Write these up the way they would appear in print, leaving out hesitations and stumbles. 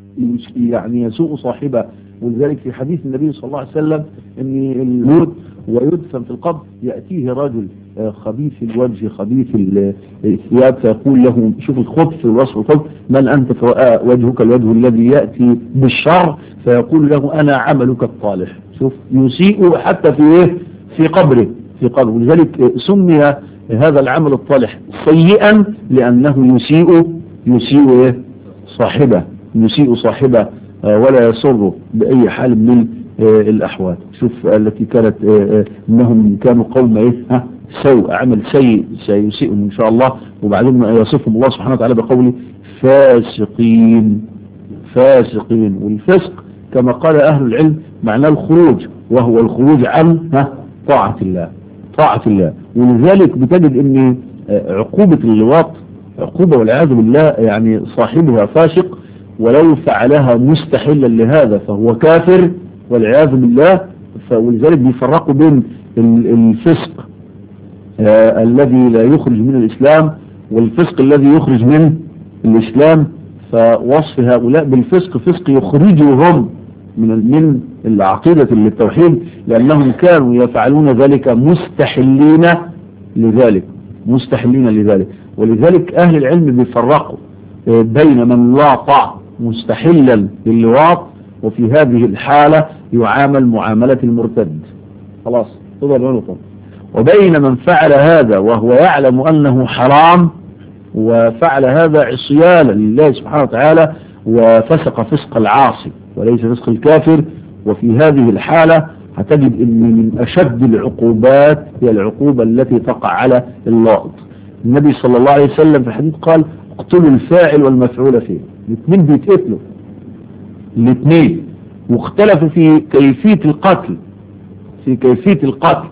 يعني يسوء صاحبه. ولذلك في حديث النبي صلى الله عليه وسلم ان الموت ويدفن في القبر يأتيه رجل خبيث الوجه خبيث الثياب فيقول له شوف الخبث والوصف الخبث من أنت؟ وجهك الوجه الذي يأتي بالشر، فيقول له أنا عملك الصالح. شوف يسيء حتى في إيه؟ في قبره. ولذلك سمي هذا العمل الصالح سيئا لأنه يسيء إيه؟ صاحبه ولا يسر بأي حال من الأحوال. شوف التي كانت إنهم كانوا قوم إيه؟ سوء عمل سيء سيسيئهم إن شاء الله. وبعدين يصفهم الله سبحانه وتعالى بقوله فاسقين. والفسق كما قال أهل العلم معناه الخروج، وهو الخروج عن طاعة الله. ولذلك بتجد ان عقوبة اللواط عقوبة والعياذ بالله، يعني صاحبها فاسق ولو فعلها مستحلا لهذا فهو كافر والعياذ بالله. ولذلك بيفرقوا بين الفسق الذي لا يخرج من الإسلام والفسق الذي يخرج من الإسلام. فوصف هؤلاء بالفسق فسق يخرجهم من العقيدة التوحيد، لأنهم كانوا يفعلون ذلك مستحلين لذلك. ولذلك أهل العلم بيفرقوا بين من لاطع مستحلا للواط وفي هذه الحالة يعامل معاملة المرتد خلاص وبين من فعل هذا وهو يعلم أنه حرام وفعل هذا عصيانا لله سبحانه وتعالى وفسق فسق العاصي وليس فسق الكافر. وفي هذه الحالة هتجد ان من اشد العقوبات هي العقوبة التي تقع على اللاط. النبي صلى الله عليه وسلم في الحديث قال اقتلوا الفاعل والمفعول فيه. الاثنين بيتقتلوا واختلفوا في كيفية القتل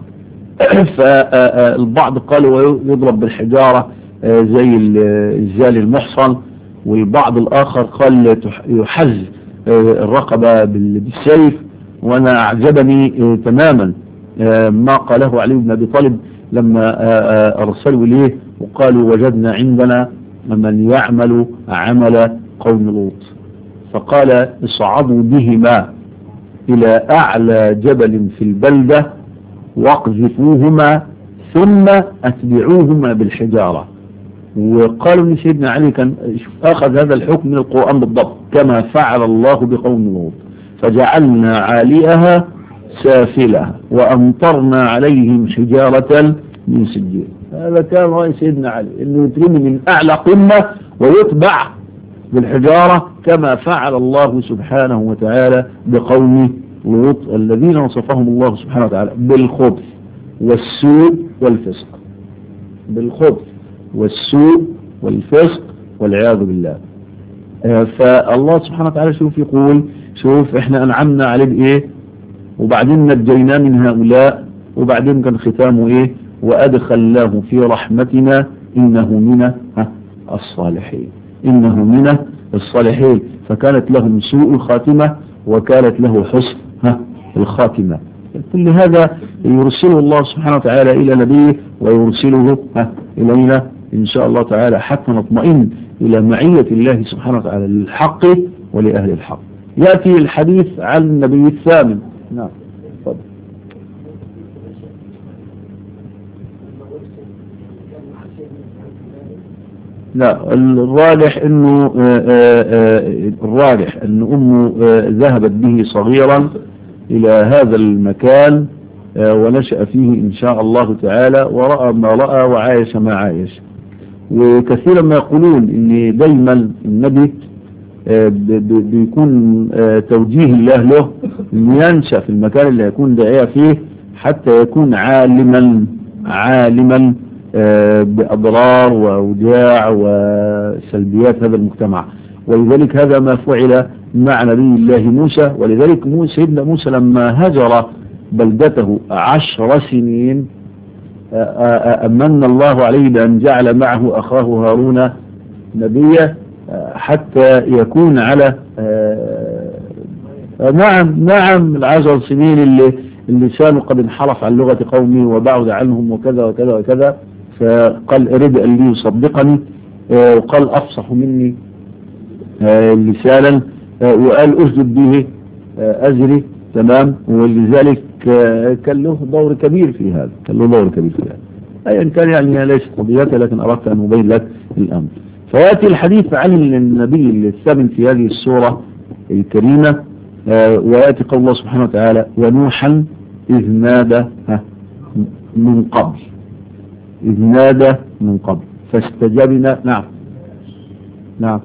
فالبعض قالوا يضرب بالحجارة زي الزالي المحصن، والبعض الآخر قال يحز الرقبة بالسيف. وأنا أعجبني تماما ما قاله علي بن أبي طالب لما أرسلوا إليه وقالوا وجدنا عندنا من يعمل عمل قوم لوط، فقال اصعدوا بهما إلى أعلى جبل في البلدة واقذفوهما ثم أتبعوهما بالحجارة. وقالوا ان سيدنا علي كان اخذ هذا الحكم من القرآن بالضبط كما فعل الله بقوم لوط فجعلنا عاليها سافلها وامطرنا عليهم حجارة من سجيل. هذا كان رأي سيدنا علي انه يترمي من اعلى قمة ويتبع بالحجارة كما فعل الله سبحانه وتعالى بقوم لوط الذين وصفهم الله سبحانه وتعالى بالخبث والسوء والفسق والعياذ بالله. فالله سبحانه وتعالى يقول شوف احنا انعمنا عليه بايه وبعدين نجيناه من هؤلاء وبعدين كان ختامه ايه وادخلناه في رحمتنا انه من الصالحين. فكانت لهم سوء الخاتمة وكانت له حسن الخاتمة. كل هذا يرسله الله سبحانه وتعالى إلى نبيه ويرسله إلينا إن شاء الله تعالى حتى نطمئن إلى معية الله سبحانه وتعالى للحق ولأهل الحق. يأتي الحديث عن النبي الثامن. نعم تفضل. لا الراجح انه ان امه ذهبت به صغيرا الى هذا المكان ونشأ فيه ان شاء الله تعالى ورأى ما رأى وعايش ما عايش. وكثيرا ما يقولون ان دايما النبي بيكون توجيه الله له ان ينشأ في المكان اللي يكون داعية فيه حتى يكون عالما بأضرار وأوجاع وسلبيات هذا المجتمع. ولذلك هذا ما فعل مع نبي الله موسى. ولذلك سيدنا موسى لما هجر بلدته 10 سنين أمن الله عليه بأن جعل معه أخاه هارون نبيا حتى يكون على نعم 10 سنين اللي اللسان قد انحرف عن لغة قومه وبعد عنهم وكذا وكذا وكذا. فقال ارد أن لي يصدقني وقال أفصح مني لسانا وقال أسجد به أجري، تمام، ولذلك كان له دور كبير في هذا، أيا كان يعني ليست قضيتها، لكن أردت أن أبين لك الأمر. فيأتي الحديث عن النبي الثامن في هذه السورة الكريمة، ويأتي قول الله سبحانه وتعالى: ونوحا إذ نادى من قبل فاستجبنا. نعم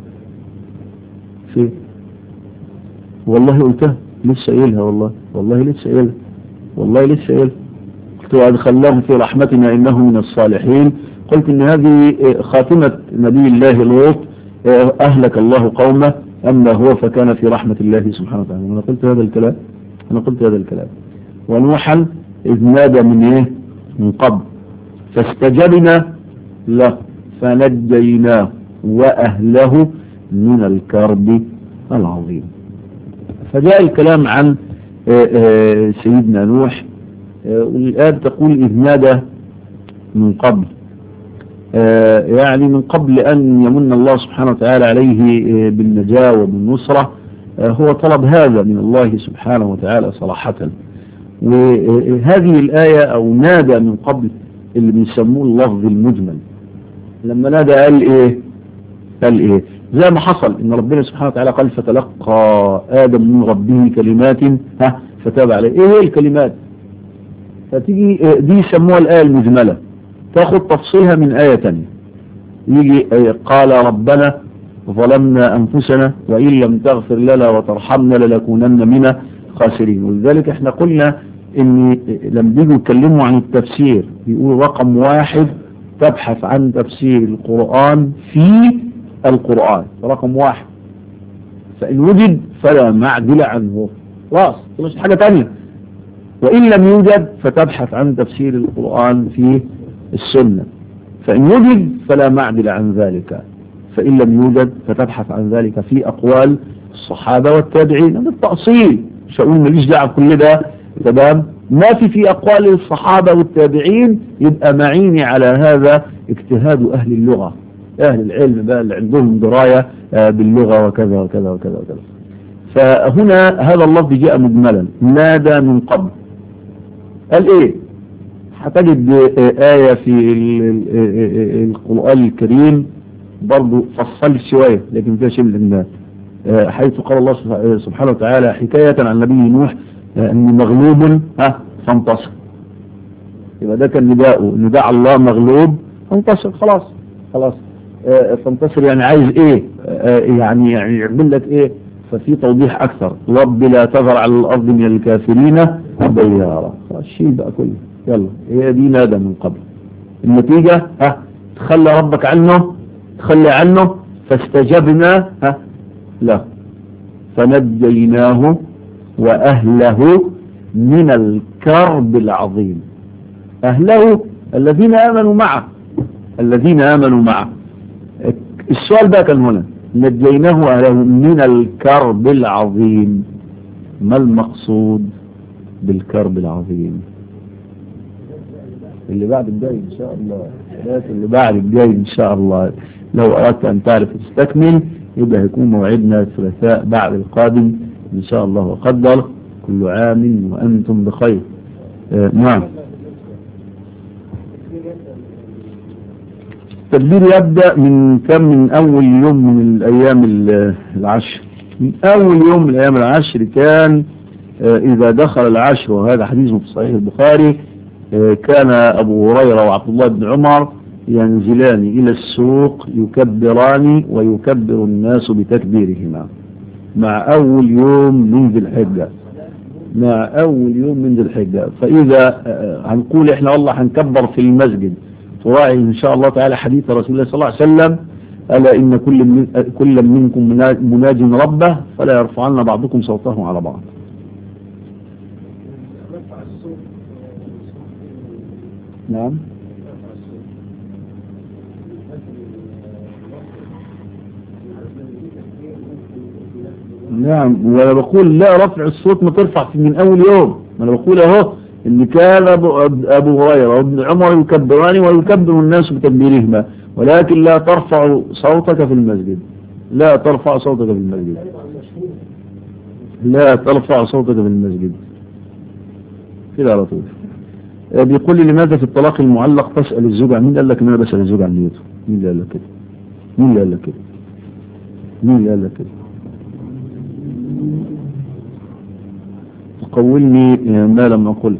في والله قلتها لسه قايلها، والله لسه قايلها قلت: وأدخلناهم في رحمتنا إنه من الصالحين. قلت إن هذه خاتمة نبي الله لوط، أهلك الله قومه أما هو فكان في رحمة الله سبحانه وتعالى. أنا قلت هذا الكلام. ونوحا إذ نادى من قبل فاستجبنا له فنجيناه وأهله من الكرب العظيم. فجاء الكلام عن سيدنا نوح، والآية تقول إذ نادى من قبل، يعني من قبل أن يمن الله سبحانه وتعالى عليه بالنجاة وبالنصرة، هو طلب هذا من الله سبحانه وتعالى صراحة. وهذه الآية أو نادى من قبل اللي بيسموه اللفظ المجمل، لما نادى قال إيه زي ما حصل إن ربنا سبحانه وتعالى قال: فتلقى آدم من ربه كلمات فتاب عليه. إيه هي الكلمات؟ فتيجي دي يسموها الآية المجملة، تاخد تفصيلها من آية تانية. يجي قال: ربنا ظلمنا أنفسنا وإن لم تغفر لنا وترحمنا لنكونن من خاسرين. ولذلك احنا قلنا إن لما بيجوا يتكلموا عن التفسير يقولوا رقم 1 تبحث عن تفسير القرآن في القرآن، رقم 1. فإن وجد فلا معدل عنه، خلاص مش حاجة تانية. وإن لم يوجد فتبحث عن تفسير القرآن في السنة. فإن وجد فلا معدل عن ذلك، فإن لم يوجد فتبحث عن ذلك في أقوال الصحابة والتابعين بالتأصيل. مش هقول ماليش دعوة بكل ده، تمام، ما في أقوال الصحابة والتابعين يبقى معيني على هذا اجتهاد أهل اللغة، أهل العلم بقى اللي عندهم دراية باللغة وكذا وكذا وكذا وكذا. فهنا هذا اللفظ جاء مجملا، نادى من قبل. قال إيه؟ هتجد آية في القرآن الكريم برضو فصل شوية لكن فيها شيء من الناس، حيث قال الله سبحانه وتعالى حكاية عن نبي نوح أنه مغلوب فانتصر. يبقى ده كان نداء الله مغلوب فانتصر، خلاص فانتصر يعني عايز ايه؟ يعني يعمل لك ايه؟ ففي توضيح اكثر: رب لا تذر على الارض من الكافرين ديارا. الشيء بقى كله يلا، هي دي نادى من قبل. النتيجة تخلى ربك عنه فاستجبنا له فنجيناه وأهله من الكرب العظيم. أهله الذين آمنوا معه. السؤال بقى كان هنا: نجيناه وأهله من الكرب العظيم. ما المقصود بالكرب العظيم؟ اللي بعد الجاي إن شاء الله، لو أردت أن تعرف تستكمل يبقى هيكون موعدنا الثلاثاء بعد القادم إن شاء الله وقدر. كل عام وأنتم بخير. نعم. التدبير يبدأ من أول يوم من الأيام العشر. من أول يوم من الأيام العشر كان إذا دخل العشر، وهذا حديث في صحيح البخاري، كان أبو هريرة وعبد الله بن عمر ينزلان إلى السوق يكبران ويكبر الناس بتكبيرهما مع أول يوم من ذي الحجة. فإذا هنقول إحنا والله هنكبر في المسجد، تراعي إن شاء الله تعالى حديث رسول الله صلى الله عليه وسلم: ألا إن كل منكم مناج ربه فلا يرفعن بعضكم صوته على بعض. نعم، وانا بقول لا رفع الصوت ما ترفع من اول يوم. ما انا بقول اهو ان كان ابو هريره وابن عمر يكبران ويكبر الناس بتكبيرهما، ولكن لا ترفع صوتك في المسجد. لا ترفع صوتك في المسجد، لا ترفع صوتك في المسجد كده على طول. بيقول لي لماذا في الطلاق المعلق تسأل الزوج عن مين؟ قال لك ان انا بسأل الزوج عن نيته. مين اللي قال لك كده؟ مين اللي قال لك كده؟ مين اللي قال لك كده؟ تقولني ما لم أقل.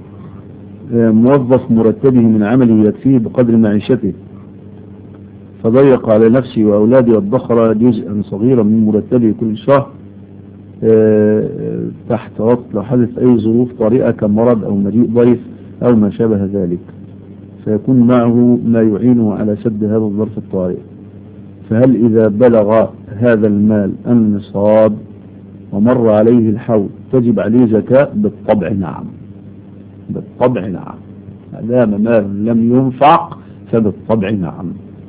موظف مرتبه من عمله يكفيه بقدر معيشته، فضيق على نفسي وأولادي وادخر جزءا صغيرا من مرتبه كل شهر تحت وقت لو حدث أي ظروف طارئة كمرض أو مجيء ضيف أو ما شابه ذلك، فيكون معه ما يعينه على سد هذا الظرف الطارئ. فهل إذا بلغ هذا المال النصاب ومر عليه الحول تجب عليه زكاة؟ بالطبع نعم، بالطبع نعم، ما دام مال لم ينفق فبالطبع نعم.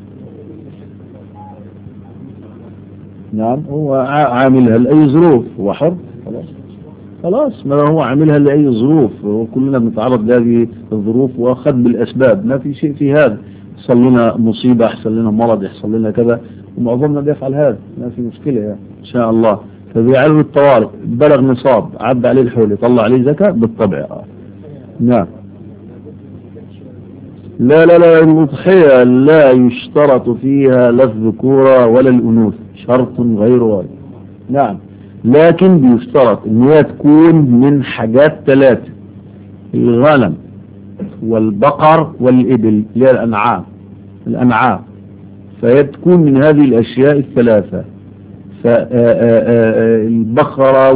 نعم، هو عاملها لأي ظروف، هو حر خلاص، ما هو عاملها لأي ظروف، وكلنا بنتعرض لهذه الظروف وأخذ بالأسباب، ما في شيء في هذا. يحصل لنا مصيبة، يحصل لنا مرض، يحصل لنا كذا، ومعظمنا بيفعل هذا، ما في مشكلة يعني إن شاء الله. فبيعرض الطوارئ، بلغ نصاب، عد عليه الحول، يطلع عليه زكاة بالطبع. نعم. لا لا لا، الأضحية لا يشترط فيها لا الذكورة ولا الأنوثة، شرط غير وارد. نعم، لكن بيشترط ان هي تكون من حاجات ثلاثة: الغنم والبقر والإبل، اللي هي الأنعام، فهي تكون من هذه الأشياء الثلاثة. فالبقرة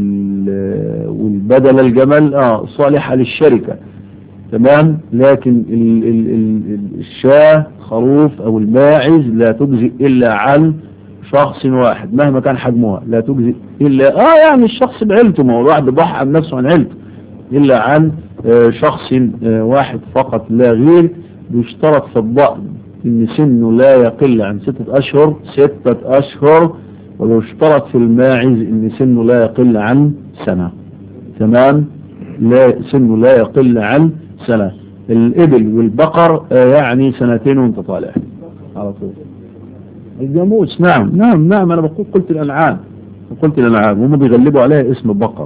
والبدل الجمل صالحة للشركة، تمام، لكن الشاة خروف أو الماعز لا تجزئ إلا عن شخص واحد مهما كان حجمها، لا تجزئ إلا يعني الشخص بعيلته، ما هو الواحد بيضحي عن نفسه عن عيلته، إلا عن شخص واحد فقط لا غير. بيشترط في الضأن إن سنه لا يقل عن 6 أشهر، ويشترط في الماعز إن سنه لا يقل عن سنة، تمام، لا سنه لا يقل عن سنة. الإبل والبقر يعني 2 وانت طالع على طول. الجاموس نعم نعم نعم، أنا قلت الأنعام، هم بيغلبوا عليها اسم البقر.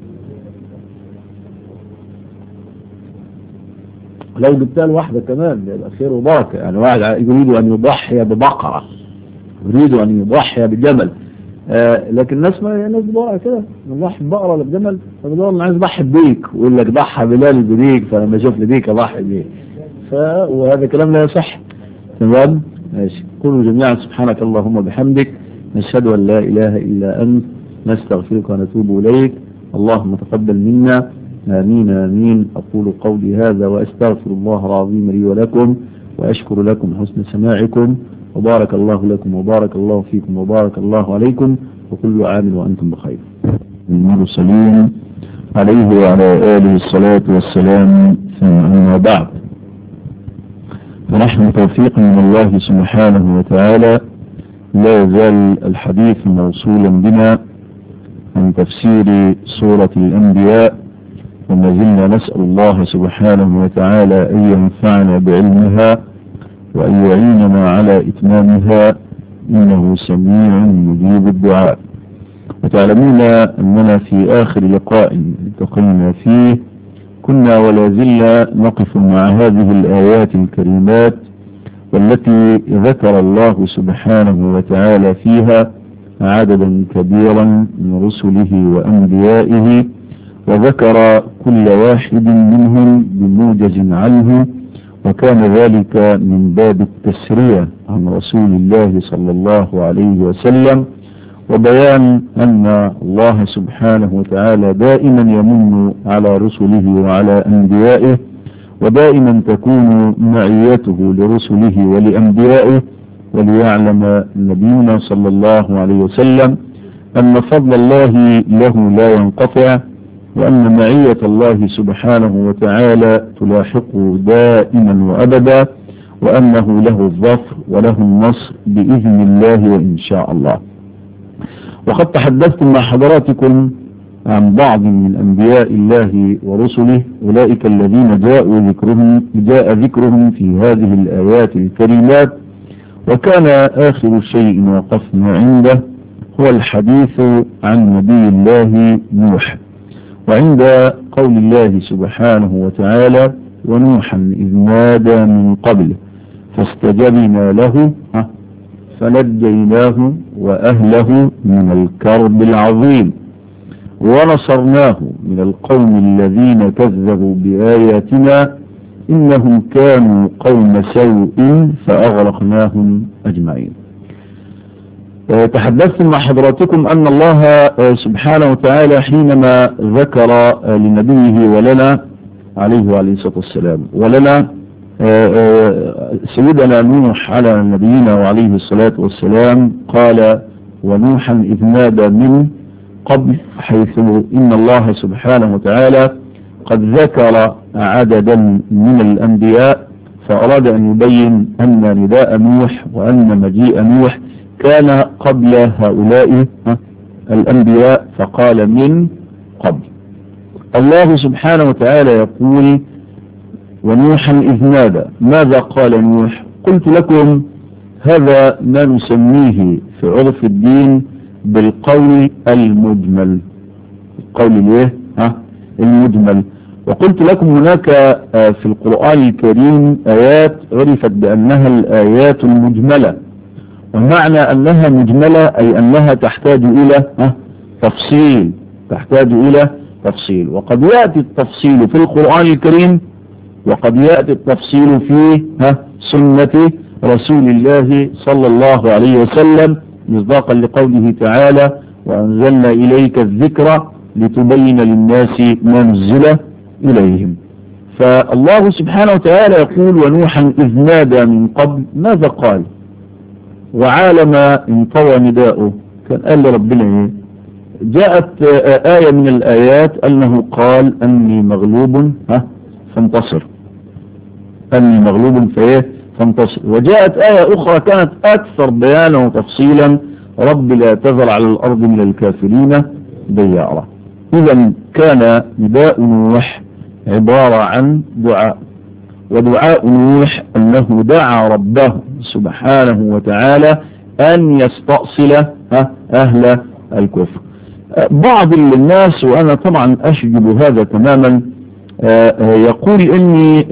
لو جبتها لواحدة كمان يبقى خير وبركة، يعني واحد يريد أن يضحي ببقرة، يريد أن يضحي بجمل، لكن الناس ما الناس بتدور كده، نضحي ببقرة ولا بجمل، فبدور أنا عايز أضحي بديك، ويقول لك ضحى بلال بديك، فلما أشوف لديك أضحي بديك، وهذا كلام لا يصح. تمام، ماشي. كونوا جميعا سبحانك اللهم وبحمدك، نشهد أن لا إله إلا أنت، نستغفرك ونتوب إليك، اللهم تقبل منا، آمين آمين. أقول قولي هذا وأستغفر الله العظيم لي ولكم، وأشكر لكم حسن سماعكم، وبارك الله لكم وبارك الله فيكم وبارك الله عليكم، وكل عام وأنتم بخير. المرسلين عليه وعلى آله الصلاة والسلام، أما بعد، فنحن توفيق من الله سبحانه وتعالى لا يزال الحديث موصولا بنا عن تفسير سورة الأنبياء، وما زلنا نسأل الله سبحانه وتعالى أن ينفعنا بعلمها وأن يعيننا على إتمامها، إنه سميع يجيب الدعاء. وتعلمون أننا في آخر لقاء التقينا فيه كنا ولا زلنا نقف مع هذه الآيات الكريمات، والتي ذكر الله سبحانه وتعالى فيها عددا كبيرا من رسله وأنبيائه، وذكر كل واحد منهم بموجز عنه، وكان ذلك من باب التسرية عن رسول الله صلى الله عليه وسلم، وبيان أن الله سبحانه وتعالى دائما يمن على رسله وعلى أنبيائه، ودائما تكون معيته لرسله ولأنبيائه، وليعلم نبينا صلى الله عليه وسلم أن فضل الله له لا ينقطع، وأن معية الله سبحانه وتعالى تلاحقه دائما وأبدا، وأنه له الظفر وله النصر بإذن الله وإن شاء الله. وقد تحدثت مع حضراتكم عن بعض من أنبياء الله ورسله، أولئك الذين جاء ذكرهم في هذه الآيات الكريمات، وكان آخر شيء وقفنا عنده هو الحديث عن نبي الله نوح، وعند قول الله سبحانه وتعالى ونوحا إذ نادى من قبل فاستجبنا له فنجيناه وأهله من الكرب العظيم ونصرناه من القوم الذين كذبوا بآياتنا إنهم كانوا قوم سوء فأغرقناهم أجمعين. تحدثت مع حضراتكم أن الله سبحانه وتعالى حينما ذكر لنبيه ولنا عليه الصلاة والسلام ولنا سيدنا نوح على نبينا وعليه الصلاة والسلام قال ونوحا إذ نادى من قبل، حيث إن الله سبحانه وتعالى قد ذكر عددا من الأنبياء فأراد أن يبين أن نداء نوح وأن مجيء نوح كان قبل هؤلاء الأنبياء، فقال من قبل. الله سبحانه وتعالى يقول ونوحا إذ نادى. ماذا قال نوح؟ قلت لكم هذا ما نسميه في عرف الدين بالقول المجمل، القول المجمل. وقلت لكم هناك في القرآن الكريم آيات عرفت بأنها الآيات المجملة، ومعنى أنها مجملة أي أنها تحتاج إلى تفصيل، تحتاج إلى تفصيل. وقد يأتي التفصيل في القرآن الكريم وقد يأتي التفصيل في سنة رسول الله صلى الله عليه وسلم، مصداقا لقوله تعالى وأنزلنا إليك الذكر لتبين للناس ما نزل إليهم. فالله سبحانه وتعالى يقول ونوحا إذ نادى من قبل. ماذا قال؟ وعالما انطوى نداؤه كان قال لربنا جاءت آية من الآيات أنه قال أني مغلوب فانتصر، أني مغلوب فانتصر. وجاءت آية أخرى كانت أكثر بيانا وتفصيلا رب لا تذر على الأرض من الكافرين ديارا. إذا كان نداء نوح عبارة عن دعاء، ودعاء نوح أنه دعا ربه سبحانه وتعالى أن يستأصل أهل الكفر. بعض الناس وأنا طبعا أشجب هذا تماما يقول إني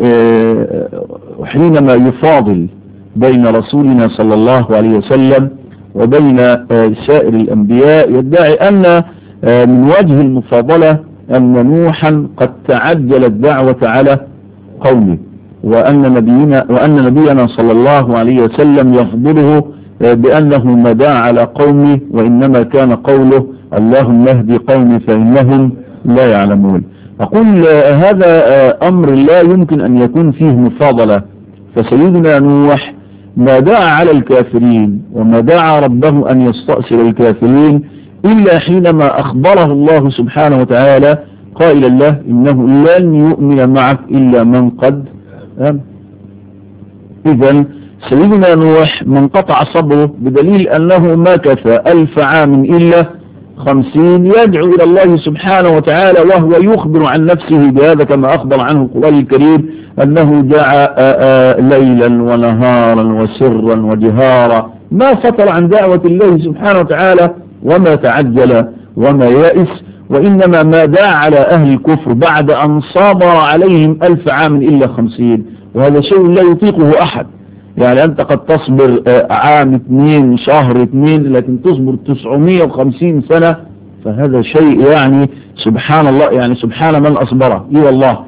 حينما يفاضل بين رسولنا صلى الله عليه وسلم وبين سائر الأنبياء يدعي أن من وجه المفاضلة أن نوحا قد تعجل الدعوة على قومه، وأن نبينا صلى الله عليه وسلم يفضله بأنه ما دعا على قومه، وإنما كان قوله اللهم اهدي قومي فإنهم لا يعلمون. أقول هذا أمر لا يمكن أن يكون فيه مفاضلة. فسيدنا نوح ما دعا على الكافرين وما دعا ربه أن يستأصل الكافرين إلا حينما أخبره الله سبحانه وتعالى قائلا له إنه لن يؤمن معك إلا من قد آمن. إذن سيدنا نوح من قطع صبره بدليل أنه مكث 1000 عام إلا 50 يدعو إلى الله سبحانه وتعالى وهو يخبر عن نفسه بهذا كما أخبر عنه القرآن الكريم أنه دعا ليلا ونهارا وسرا وجهارا، ما فتر عن دعوة الله سبحانه وتعالى وما تعجل وما يأس، وإنما ما دعا على أهل الكفر بعد أن صابر عليهم 1000 عام إلا 50. وهذا شيء لا يطيقه أحد. يعني أنت قد تصبر عام 2 شهر 2، لكن تصبر 950 سنة، فهذا شيء يعني سبحان الله، يعني سبحان من أصبره. إيه الله.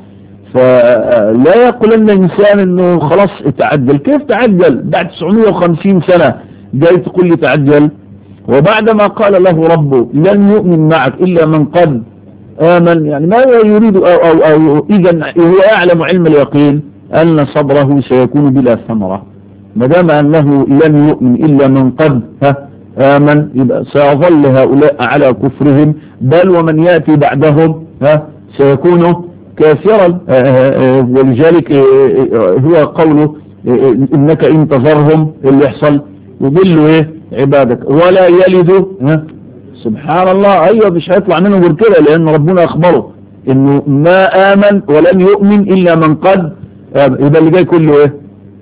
فلا يقول أن الإنسان أنه خلاص تعجل. كيف تعجل بعد 950 سنة جاي تقول لي تعجل؟ وبعدما قال له ربه لن يؤمن معك إلا من قد آمن، يعني ما يريد أو إذن هو يعلم علم اليقين أن صبره سيكون بلا ثمرة. ما دام أنه لن يؤمن إلا من قد آمن يبقى سيظل هؤلاء على كفرهم، بل ومن يأتي بعدهم سيكون كافرا. ولذلك هو قوله إنك إن تذرهم اللي يحصل يضلوا عبادك ولا يلدوا. سبحان الله. أيوة مش هيطلع منه غير كده، لأن ربنا أخبره إنه ما آمن ولم يؤمن إلا من قد. يبقى اللي جاي كله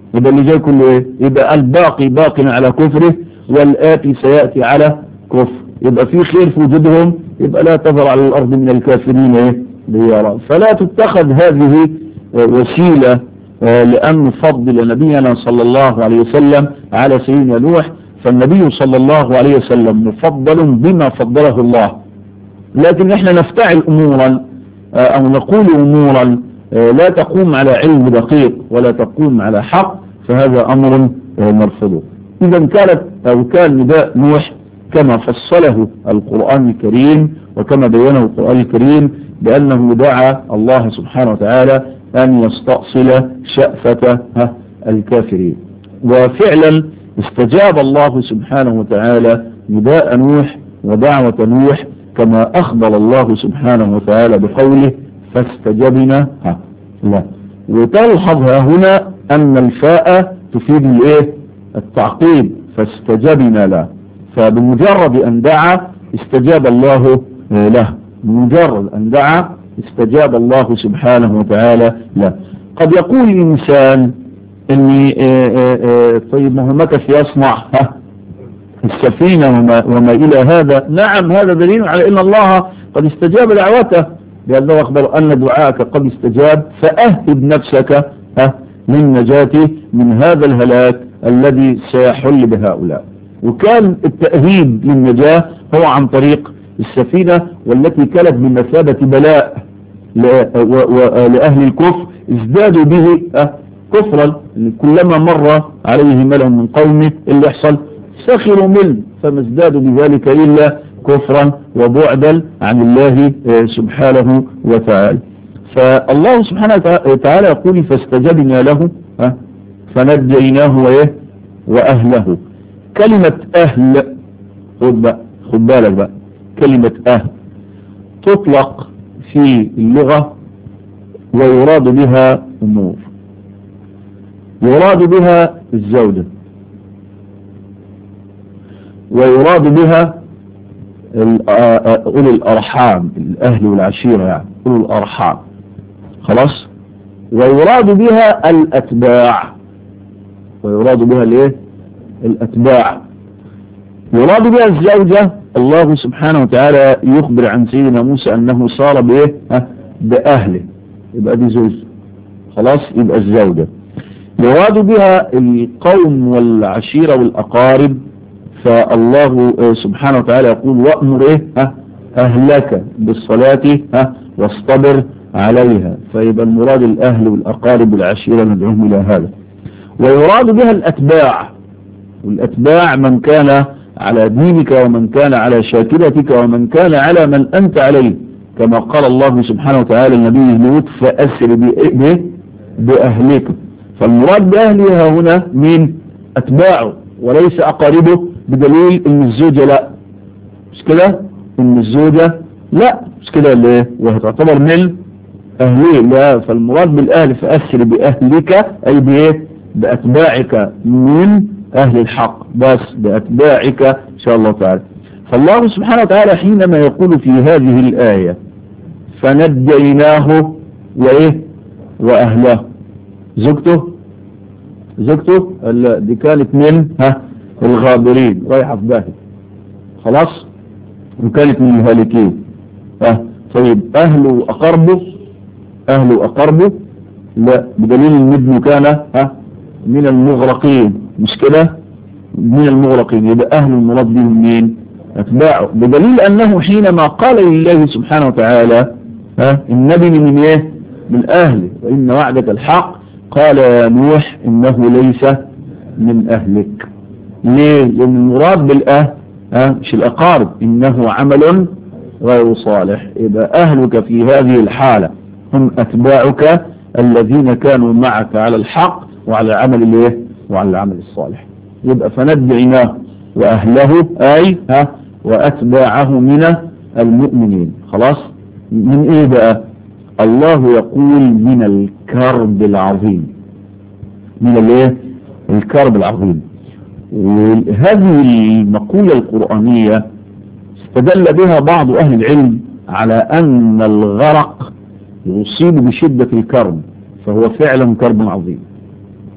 يبقى اللي جاي كله ايه؟ يبقى الباقي باق على كفره والآتي سيأتي على كفر. يبقى في خير في وجودهم، يبقى لا تذر على الأرض من الكافرين ايه؟ ديارا. فلا تتخذ هذه وسيلة لأن نفضل نبينا صلى الله عليه وسلم على سيدنا نوح. فالنبي صلى الله عليه وسلم مفضل بما فضله الله، لكن احنا نفتعل أمورا أو نقول أمورا لا تقوم على علم دقيق ولا تقوم على حق، فهذا أمر نرفضه. إذا كان نداء نوح كما فصله القرآن الكريم وكما بينه القرآن الكريم بأنه دعا الله سبحانه وتعالى أن يستأصل شأفة الكافرين، وفعلا استجاب الله سبحانه وتعالى نداء نوح ودعوة نوح كما أخبر الله سبحانه وتعالى بقوله فاستجبنا لا. وتلحظ هنا أن الفاء تفيد الايه؟ التعقيب، فاستجبنا له. فبمجرد أن دعا استجاب الله له، بمجرد أن دعا استجاب الله سبحانه وتعالى له. قد يقول الإنسان إني طيب ما هو مكث يصنع السفينة وما إلى هذا. نعم، هذا دليل على أن الله قد استجاب دعوته، لأنه أخبر أن دعاءك قد استجاب، فأهب نفسك للنجاة من هذا الهلاك الذي سيحل بهؤلاء. وكان التأهيب للنجاة هو عن طريق السفينة، والتي كانت بمثابة بلاء لأهل الكفر ازدادوا به كفرا. كلما مر عليه ملأ من قومه اللي يحصل سخروا منه، فما ازدادوا بذلك إلا كفرا وبعدا عن الله سبحانه وتعالى. فالله سبحانه وتعالى يقول فاستجبنا له فنجيناه وأهله. كلمة أهل خد بالك بقى، كلمة أهل تطلق في اللغة ويراد بها أمور. يراد بها الزوجة، ويراد بها أولي الأرحام، الأهل والعشيرة يعني أولي الأرحام، خلاص. ويراد بها الأتباع، ويراد بها الايه؟ الأتباع. يراد بها الزوجة. الله سبحانه وتعالى يخبر عن سيدنا موسى أنه صار بإيه؟ بأهله، يبقى دي زوج، خلاص، يبقى الزوجة. يراد بها القوم والعشيرة والأقارب. فالله سبحانه وتعالى يقول وأمر أهلك بالصلاة واصطبر عليها. فيبقى المراد الأهل والأقارب والعشيرة ندعوهم إلى هذا. ويراد بها الأتباع، والأتباع من كان على دينك ومن كان على شاكلتك ومن كان على من أنت عليه، كما قال الله سبحانه وتعالى النبي لوط فأسر بأهلك. فالمراد بأهلها هنا من أتباعه وليس أقاربه، بدليل ان الزوجة لا، مش كده، ان الزوجة لا، مش كده ليه، وهتعتبر من أهليه. لا، فالمراد بالأهل فأسر بأهلك أي بإيه؟ بأتباعك من أهل الحق، بس بأتباعك إن شاء الله تعالى. فالله سبحانه وتعالى حينما يقول في هذه الآية فنجيناه وأهله، زوجته دي كانت من الغابرين رايحة في باهي، خلاص، وكانت من الهالكين. طيب أهله وأقربه لا، بدليل ان ابنه كان من المغرقين، مش كده، من المغرقين. يبقى أهل المراد بهم مين؟ أتباعه، بدليل أنه حينما قال لله سبحانه وتعالى النبي من ايه؟ من أهله، وإن وعدك الحق، قال يا نوح إنه ليس من أهلك. ليه؟ لأن المراد بالأهل مش الأقارب، إنه عمل غير صالح. يبقى أهلك في هذه الحالة هم أتباعك الذين كانوا معك على الحق وعلى العمل الايه؟ وعلى العمل الصالح. يبقى فنجيناه وأهله أي وأتباعه من المؤمنين. خلاص، من إيه بقى؟ الله يقول من الكرب العظيم، من الايه؟ الكرب العظيم. وهذه المقولة القرآنية استدل بها بعض أهل العلم على أن الغرق يصيب بشدة الكرب، فهو فعلا كرب عظيم.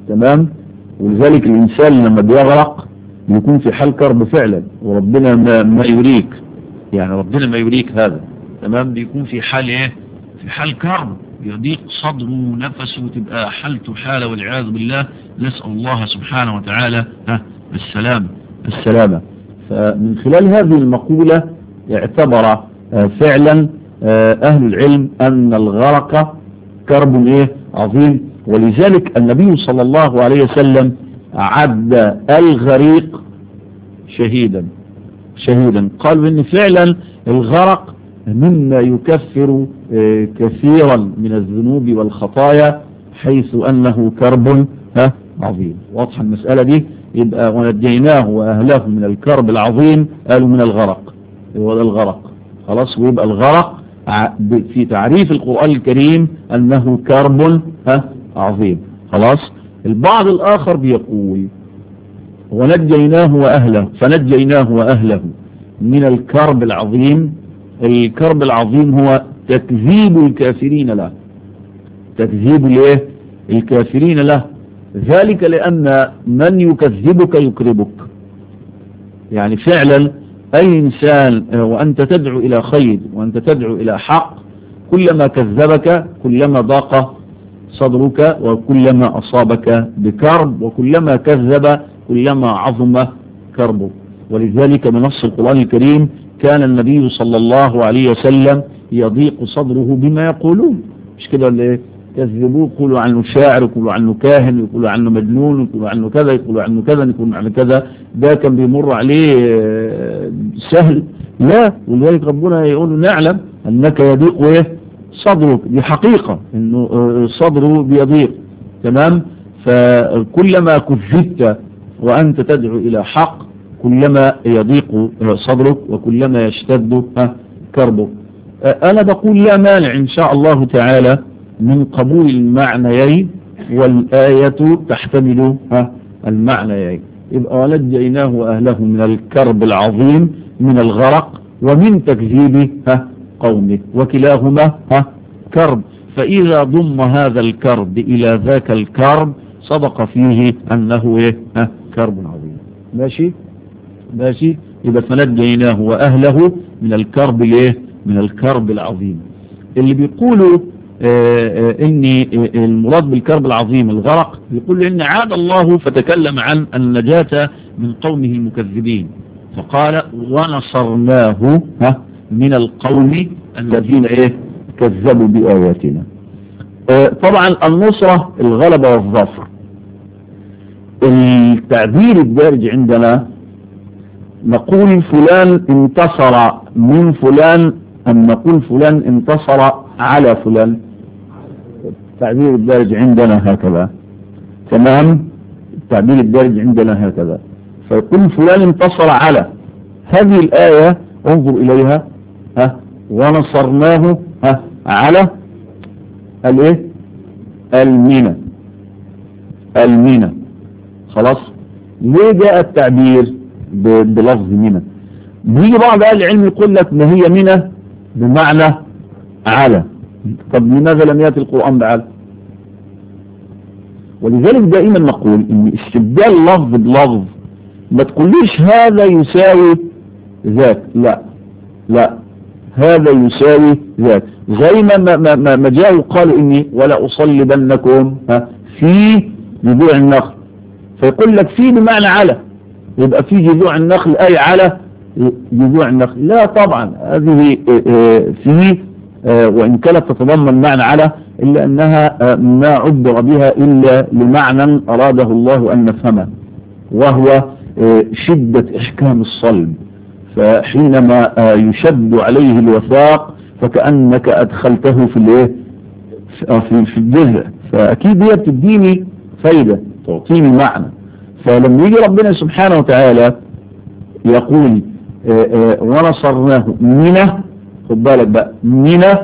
تمام. ولذلك الإنسان لما بيغرق بيكون في حال كرب فعلا، وربنا ما يريك، يعني ربنا ما يريك هذا، تمام. بيكون في حال ايه؟ في حال كرب، يضيق صدره ونفسه وتبقى حالته حالة والعياذ بالله. نسأل الله سبحانه وتعالى السلامة. فمن خلال هذه المقولة اعتبر فعلا أهل العلم أن الغرق كرب ايه؟ عظيم. ولذلك النبي صلى الله عليه وسلم عد الغريق شهيدا. قال إن فعلا الغرق مما يكفر كثيرا من الذنوب والخطايا، حيث أنه كرب عظيم. واضحة المسألة دي؟ يبقى ونجيناه وأهله من الكرب العظيم، قالوا من الغرق خلاص. ويبقى الغرق في تعريف القرآن الكريم أنه كرب عظيم خلاص. البعض الآخر بيقول فنجيناه وأهله من الكرب العظيم. الكرب العظيم هو تكذيب الكافرين له، الكافرين له. ذلك لأن من يكذبك يكربك. يعني فعلا أي إنسان وأنت تدعو إلى خير وأنت تدعو إلى حق، كلما كذبك كلما ضاق صدرك، وكلما أصابك بكرب، وكلما كذب كلما عظم كربه. ولذلك بنص القرآن الكريم كان النبي صلى الله عليه وسلم يضيق صدره بما يقولون. مش كده ولا ايه؟ كذبوه، يقولوا عنه شاعر، يقولوا عنه كاهن، يقولوا عنه مجنون، يقولوا عنه كذا، يقولوا عنه كذا، يقولوا عنه كذا. ده كان بيمر عليه سهل؟ لا. ولذلك ربنا يقول نعلم أنك يضيق ايه؟ صدرك. دي حقيقة انه صدره بيضيق، تمام. فكلما كذبت وأنت تدعو إلى حق كلما يضيق صدرك وكلما يشتد كربك. أنا بقول لا مانع إن شاء الله تعالى من قبول المعنيين، والآية تحتمل المعنيين. يبقى ونجيناه وأهله من الكرب العظيم من الغرق ومن تكذيب قومه، وكلاهما كرب. فإذا ضم هذا الكرب إلى ذاك الكرب صدق فيه أنه إيه؟ كرب عظيم. ماشي. إذا فنجيناه وأهله من الكرب الإيه؟ من الكرب العظيم. اللي بيقولوا إن المراد بالكرب العظيم الغرق، بيقول إن عاد الله فتكلم عن النجاة من قومه المكذبين، فقال ونصرناه من القوم الذين إيه؟ كذبوا بآياتنا. طبعا النصرة الغلبة والظفر. التعبير الدارج عندنا نقول فلان انتصر من فلان، أم نقول فلان انتصر على فلان. التعبير الدارج عندنا هكذا، تمام. التعبير الدارج عندنا هكذا، فيقول فلان انتصر على. هذه الآية انظر إليها ونصرناه على الايه؟ المنى خلاص. ليه جاء التعبير بلفظ منى؟ بيجي بعض اهل العلم يقول لك ما هي منى بمعنى على. طب لماذا لم يأتي القرآن بعلى؟ ولذلك دائما نقول ان استبدال لفظ بلفظ ما تقوليش هذا يساوي ذاك، لا هذا يساوي ذاك. زي ما جاءوا قالوا إني ولا أصلبنكم في جذوع النخل، فيقول لك في بمعنى على، يبقى في جذوع النخل أي على جذوع النخل. لا طبعا، هذه في وإن كانت تتضمن معنى على، إلا أنها ما عبر بها إلا لمعنى أراده الله أن نفهمه، وهو شدة إحكام الصلب. فحينما يشد عليه الوثاق فكأنك أدخلته في الايه؟ في الجذع، فأكيد هي بتديني فايدة، تعطيني معنى. فلما يجي ربنا سبحانه وتعالى يقول ونصرناه منه، خد بالك بقى منه،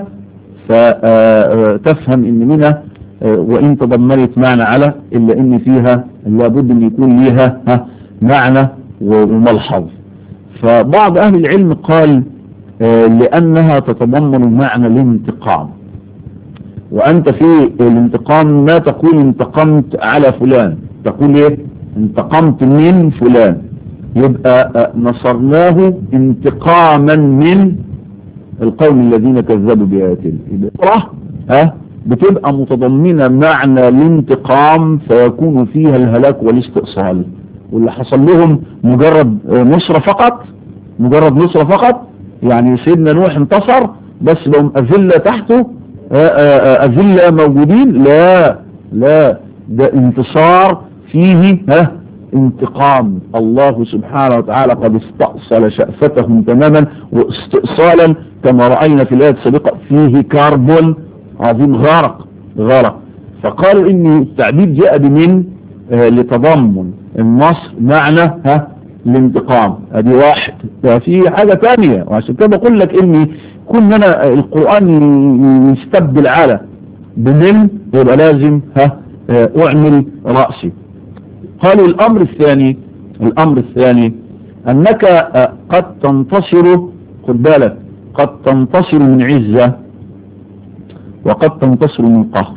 فتفهم ان منه وإن تضمنت معنى على إلا إن فيها لابد أن يكون ليها معنى وملحظ. فبعض أهل العلم قال لأنها تتضمن معنى الانتقام، وأنت في الانتقام ما تقول انتقمت على فلان، تقول ايه؟ انتقمت من فلان. يبقى نصرناه انتقاما من القوم الذين كذبوا بآياتنا. يبقى بتبقى متضمنة معنى الانتقام، فيكون فيها الهلاك والاستئصال. واللي حصل لهم مجرد نصرة فقط، مجرد نصرة فقط. يعني سيدنا نوح انتصر بس لهم أذلة تحته، أذلة موجودين، لا ده انتصار فيه انتقام. الله سبحانه وتعالى قد استأصل شأفتهم تماما، واستئصالا كما رأينا في الآية السابقة فيه كرب عظيم، غرق. فقالوا ان التعبير جاء بمن لتضمن النصر معنى الانتقام. ادي واحد. في حاجة تانية، وعشان كده بقول لك اني كلنا القرآن يستبدل على بمن يبقى لازم اعمل رأسي. قالوا الامر الثاني انك قد تنتصر، خد بالك، قد تنتصر من عزة وقد تنتصر من قهر.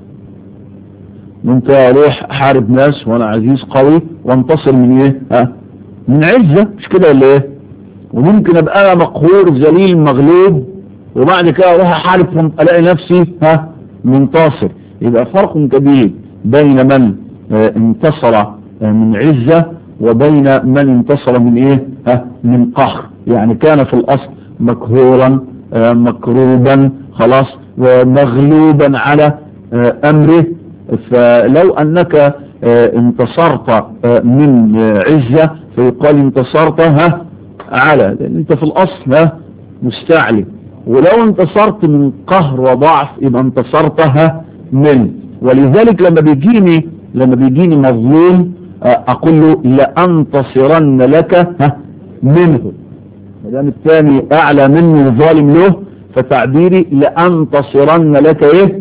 وانت روح حارب ناس وانا عزيز قوي وانتصر من ايه؟ من عزة، مش كده ولا ايه؟ وممكن ابقى انا مقهور ذليل مغلوب وبعد كده اروح احارب الاقي نفسي منتصر. يبقى فرق كبير بين من انتصر من عزة وبين من انتصر من ايه؟ من قهر. يعني كان في الاصل مقهورا مكروبا خلاص ومغلوبا على امره. فلو انك انتصرت من عزة فيقال انتصرت على، لان انت في الاصل مستعلي. ولو انتصرت من قهر وضعف يبقى انتصرت من. ولذلك لما بيجيني مظلوم اقول له لانتصرن لك منه. مدام الثاني اعلى مني ظالم له، فتعبيري لانتصرن لك ايه؟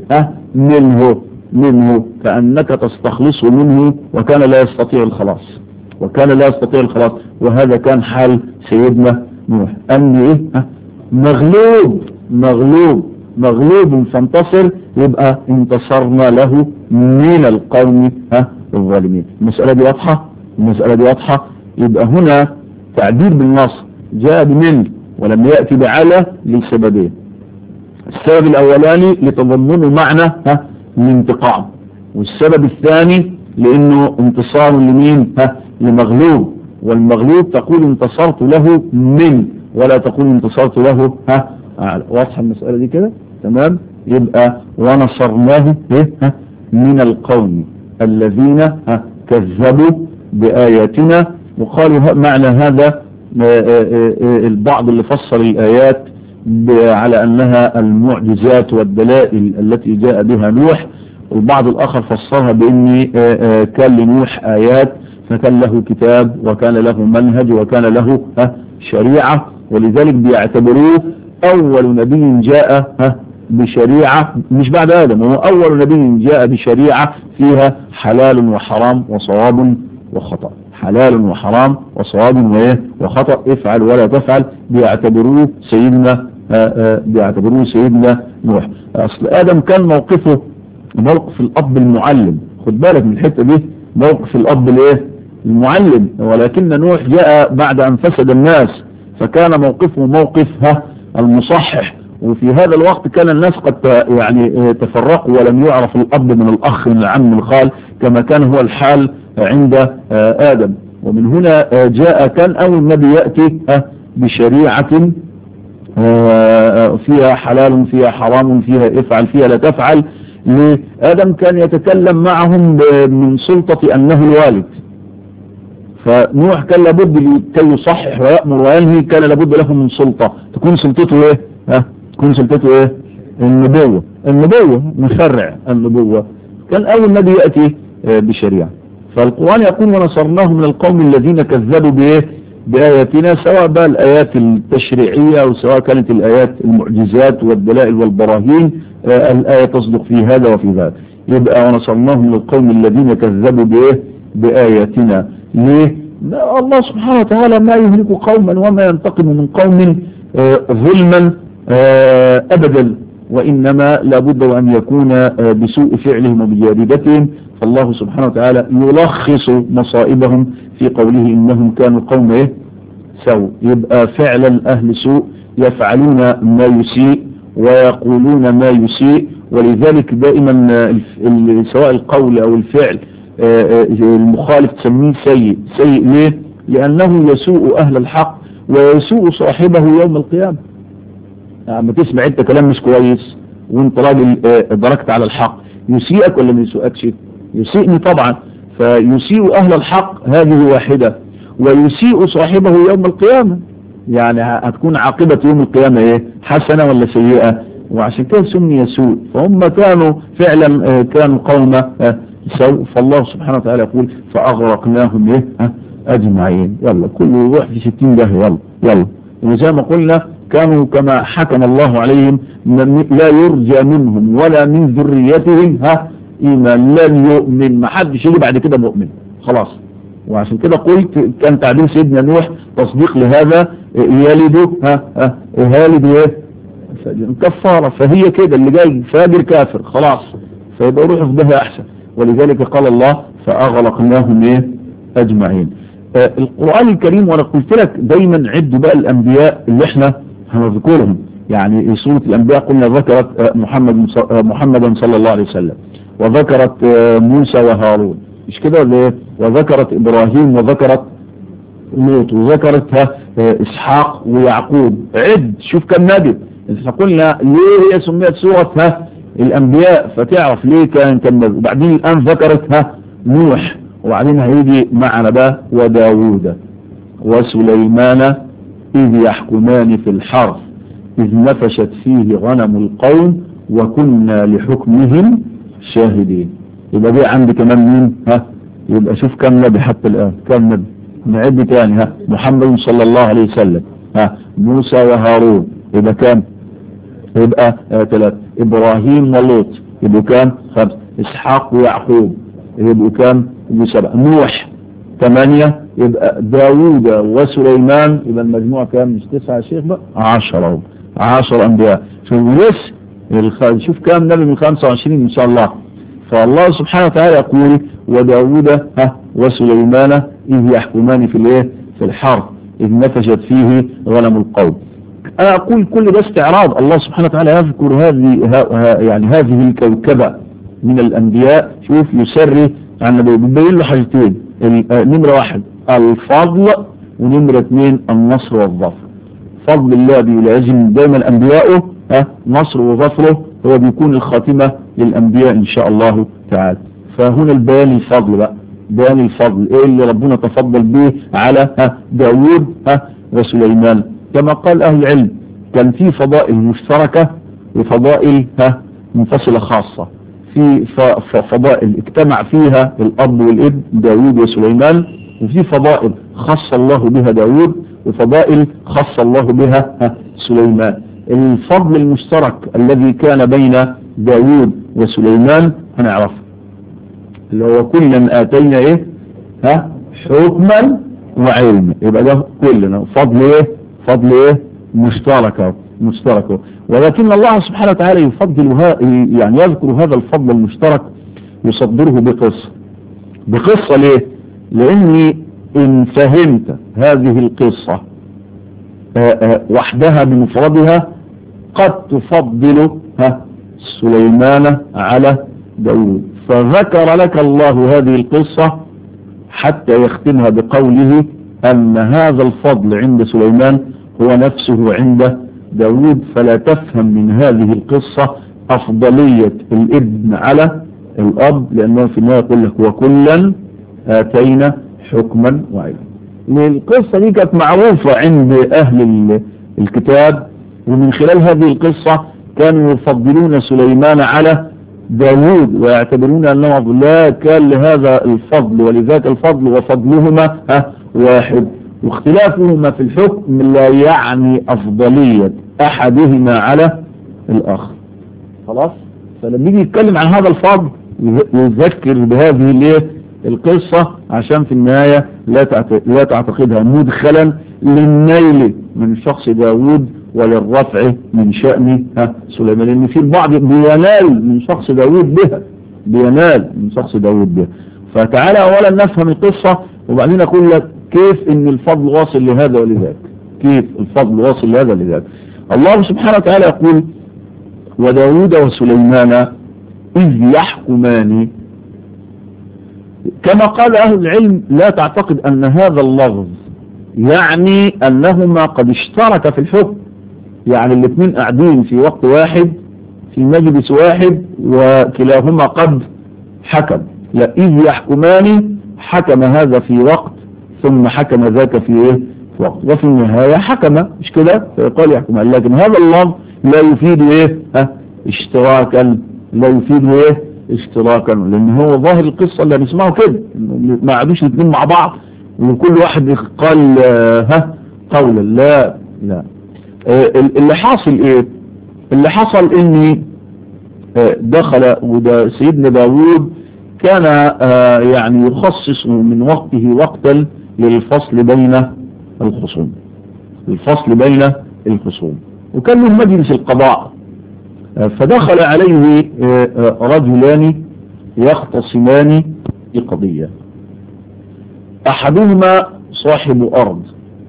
منه كأنك تستخلصه منه، وكان لا يستطيع الخلاص. وهذا كان حال سيدنا نوح، أني ايه؟ مغلوب فانتصر. يبقى انتصرنا له من القوم الظالمين. المسألة دي واضحة. يبقى هنا تعبير بالنصر جاء بمن ولم يأتي بعلى لسببين. السبب الأولاني لتضمنه معنى الانتقام، والسبب الثاني لأنه انتصار لمين؟ لمغلوب. والمغلوب تقول انتصرت له من، ولا تقول انتصرت له أعلى. واضحة المسألة دي كده؟ تمام. يبقى ونصرناه من القوم الذين كذبوا بآياتنا. وقالوا معنى هذا البعض اللي فسر الآيات على أنها المعجزات والدلائل التي جاء بها نوح، والبعض الآخر فسرها بأن كان لنوح آيات، فكان له كتاب وكان له منهج وكان له شريعة، ولذلك بيعتبروه أول نبي جاء بشريعة، مش بعد آدم، هو أول نبي جاء بشريعة فيها حلال وحرام وصواب وخطأ. حلال وحرام وصواب وخطأ، افعل ولا تفعل. بيعتبروه سيدنا نوح. أصل آدم كان موقفه موقف الأب المعلم، خد بالك من الحتة دي، موقف الأب المعلم. ولكن نوح جاء بعد أن فسد الناس، فكان موقفه موقف المصحح. وفي هذا الوقت كان الناس قد يعني تفرقوا ولم يعرف الأب من الأخ من العم من الخال، كما كان هو الحال عند آدم. ومن هنا كان أول نبي يأتي بشريعة فيها حلال فيها حرام فيها افعل فيها لا تفعل. آدم كان يتكلم معهم من سلطة أنه الوالد، فنوح كان لابد كي يصحح ويأمر وينهي كان لابد له من سلطة. تكون سلطته ايه؟ النبوة مشرع النبوة. كان أول نبي يأتي بشريعة. فالقرآن يقول ونصرناه من القوم الذين كذبوا بآياتنا، سواء بقى الآيات التشريعية أو سواء كانت الآيات المعجزات والدلائل والبراهين. الآية تصدق في هذا وفي ذاك. يبقى ونصرناه من القوم الذين كذبوا بآياتنا. ليه؟ الله سبحانه وتعالى ما يهلك قوما وما ينتقم من قوم ظلما أبدا. وإنما لابد أن يكون بسوء فعلهم وبجاربتهم. فالله سبحانه وتعالى يلخص مصائبهم في قوله إنهم كانوا قوم سوء. يبقى فعلا أهل سوء يفعلون ما يسيء ويقولون ما يسيء، ولذلك دائما سواء القول أو الفعل المخالف تسميه سيء. سيء ليه؟ لأنه يسوء أهل الحق ويسوء صاحبه يوم القيامة. يعني تسمع انت كلام مش كويس وانت راجل دركت على الحق، يسيئك ولا ما يسيئكش؟ يسيئني طبعا. فيسيء أهل الحق هذه واحدة، ويسيء صاحبه يوم القيامة. يعني هتكون عاقبة يوم القيامة حسنة ولا سيئة؟ وعشان كده سمي سوء. فهم كانوا فعلا كانوا قوم سوء. فالله سبحانه وتعالى يقول فأغرقناهم أجمعين. يلا كل روح في 60 ده. يلا وزي ما قلنا كانوا كما حكم الله عليهم لا يرجى منهم ولا من ذريتهم إيمان، لن يؤمن. ما حدش يجي بعد كده مؤمن خلاص. وعشان كده قلت كان تعبير سيدنا نوح تصديق لهذا يلد هالد كفارة. فهي كده اللي جاي فاجر كافر خلاص، فيبقى روح في ده أحسن. ولذلك قال الله فأغرقناهم أجمعين. القرآن الكريم، وانا قلت لك دايما عد بقى الأنبياء اللي احنا هنذكرهم. يعني سورة الأنبياء قلنا ذكرت محمدا صلى الله عليه وسلم، وذكرت موسى وهارون، مش كده ولا ايه؟ وذكرت إبراهيم، وذكرت لوط، وذكرت إسحاق ويعقوب. عد شوف كم نبي. احنا قلنا ليه هي سميت سورة الأنبياء، فتعرف ليه كان نبي. وبعدين الآن ذكرت نوح، وبعدين هيجي معنا بقى وداوود وسليمان إذ يحكمان في الحرث إذ نفشت فيه غنم القوم وكنا لحكمهم شاهدين. يبقى دي عندي كمان مين؟ يبقى شوف كم نبي حتى الآن، كم نبي. نعد تاني محمد صلى الله عليه وسلم، موسى وهارون، يبقى كام؟ يبقى 3. إبراهيم ولوط يبقوا كام؟ 5. إسحاق ويعقوب يبقوا كام؟ يبقوا 7. نوح 8. يبقى داوود وسليمان يبقى المجموع كام؟ مش 9 يا شيخ بقى؟ 10. 10 أنبياء. شوف كام نبي من 25 إن شاء الله. فالله سبحانه وتعالى يقول وداوود وسليمان إذ يحكمان في الحرث إذ نفشت فيه غنم القوم. أنا أقول كل ده استعراض. الله سبحانه وتعالى يذكر هذه الكوكبة من الأنبياء. شوف يسري عن النبي بيبين له حاجتين. نمرة 1 الفضل، ونمرة 2 النصر والظفر. فضل الله بيلازم دائما أنبياءه، نصر وظفره هو بيكون الخاتمة للأنبياء إن شاء الله تعالى. فهنا البيان الفضل بقى، بيان الفضل ايه اللي ربنا تفضل به على داوود وسليمان. كما قال أهل العلم كان في فضائل مشتركة وفضائل منفصلة خاصة. في فضائل اجتمع فيها الأب والابن داوود وسليمان، وفي فضائل خص الله بها داوود وفضائل خص الله بها سليمان. الفضل المشترك الذي كان بين داوود وسليمان هنعرفه، اللي هو كلا آتينا حكما وعلما. يبقى ده كلنا فضل مشترك. ولكن الله سبحانه وتعالى يفضل يعني يذكر هذا الفضل المشترك يصدره بقصة ليه؟ لأني إن فهمت هذه القصة وحدها بمفردها قد تفضل سليمان على داود. فذكر لك الله هذه القصة حتى يختمها بقوله أن هذا الفضل عند سليمان هو نفسه عند داود. فلا تفهم من هذه القصة أفضلية الابن على الأب، لأنه في النهاية يقول لك وكلا آتينا حكما وعلما. القصة دي كانت معروفة عند أهل الكتاب، ومن خلال هذه القصة كانوا يفضلون سليمان على داود ويعتبرون أنه لا كان لهذا الفضل، ولذلك الفضل وفضلهما واحد، واختلافهما في الحكم لا يعني أفضلية أحدهما على الآخر. خلاص؟ فلما يجي يتكلم عن هذا الفضل يذكر بهذه القصة عشان في النهاية لا تعتقدها مدخلا للنيل من شخص داود وللرفع من شأن سليمان، لأن في البعض بينال من شخص داود بها، بينال من شخص داود بها. فتعالى أولا نفهم القصة وبعدين أقول لك كيف إن الفضل واصل لهذا ولذاك، كيف الفضل واصل لهذا ولذاك. الله سبحانه وتعالى يقول وداود وسليمان إذ يحكمان. كما قال أهل العلم لا تعتقد أن هذا اللفظ يعني أنهما قد اشتركا في الحكم، يعني الاثنين قاعدين في وقت واحد في مجلس واحد وكلاهما قد حكم. لا، إذ يحكمان حكم هذا في وقت ثم حكم ذاك في ايه في وقت، وفي النهاية حكم، مش كده؟ فيقال يحكمان. لكن هذا اللفظ لا يفيد ايه اشتراكا، لا يفيد ايه اشتراكا، لان هو ظاهر القصة اللي هنسمعه كده ما عادوش الاثنين مع بعض وكل واحد قال قولا. لا لا، اللي حاصل ايه؟ اللي حصل اني دخل وده سيدنا داود كان يعني يخصص من وقته وقتا للفصل بين الخصوم، الفصل بين الخصوم، وكان له مجلس القضاء. فدخل عليه رجلان يختصمان في قضية، أحدهما صاحب أرض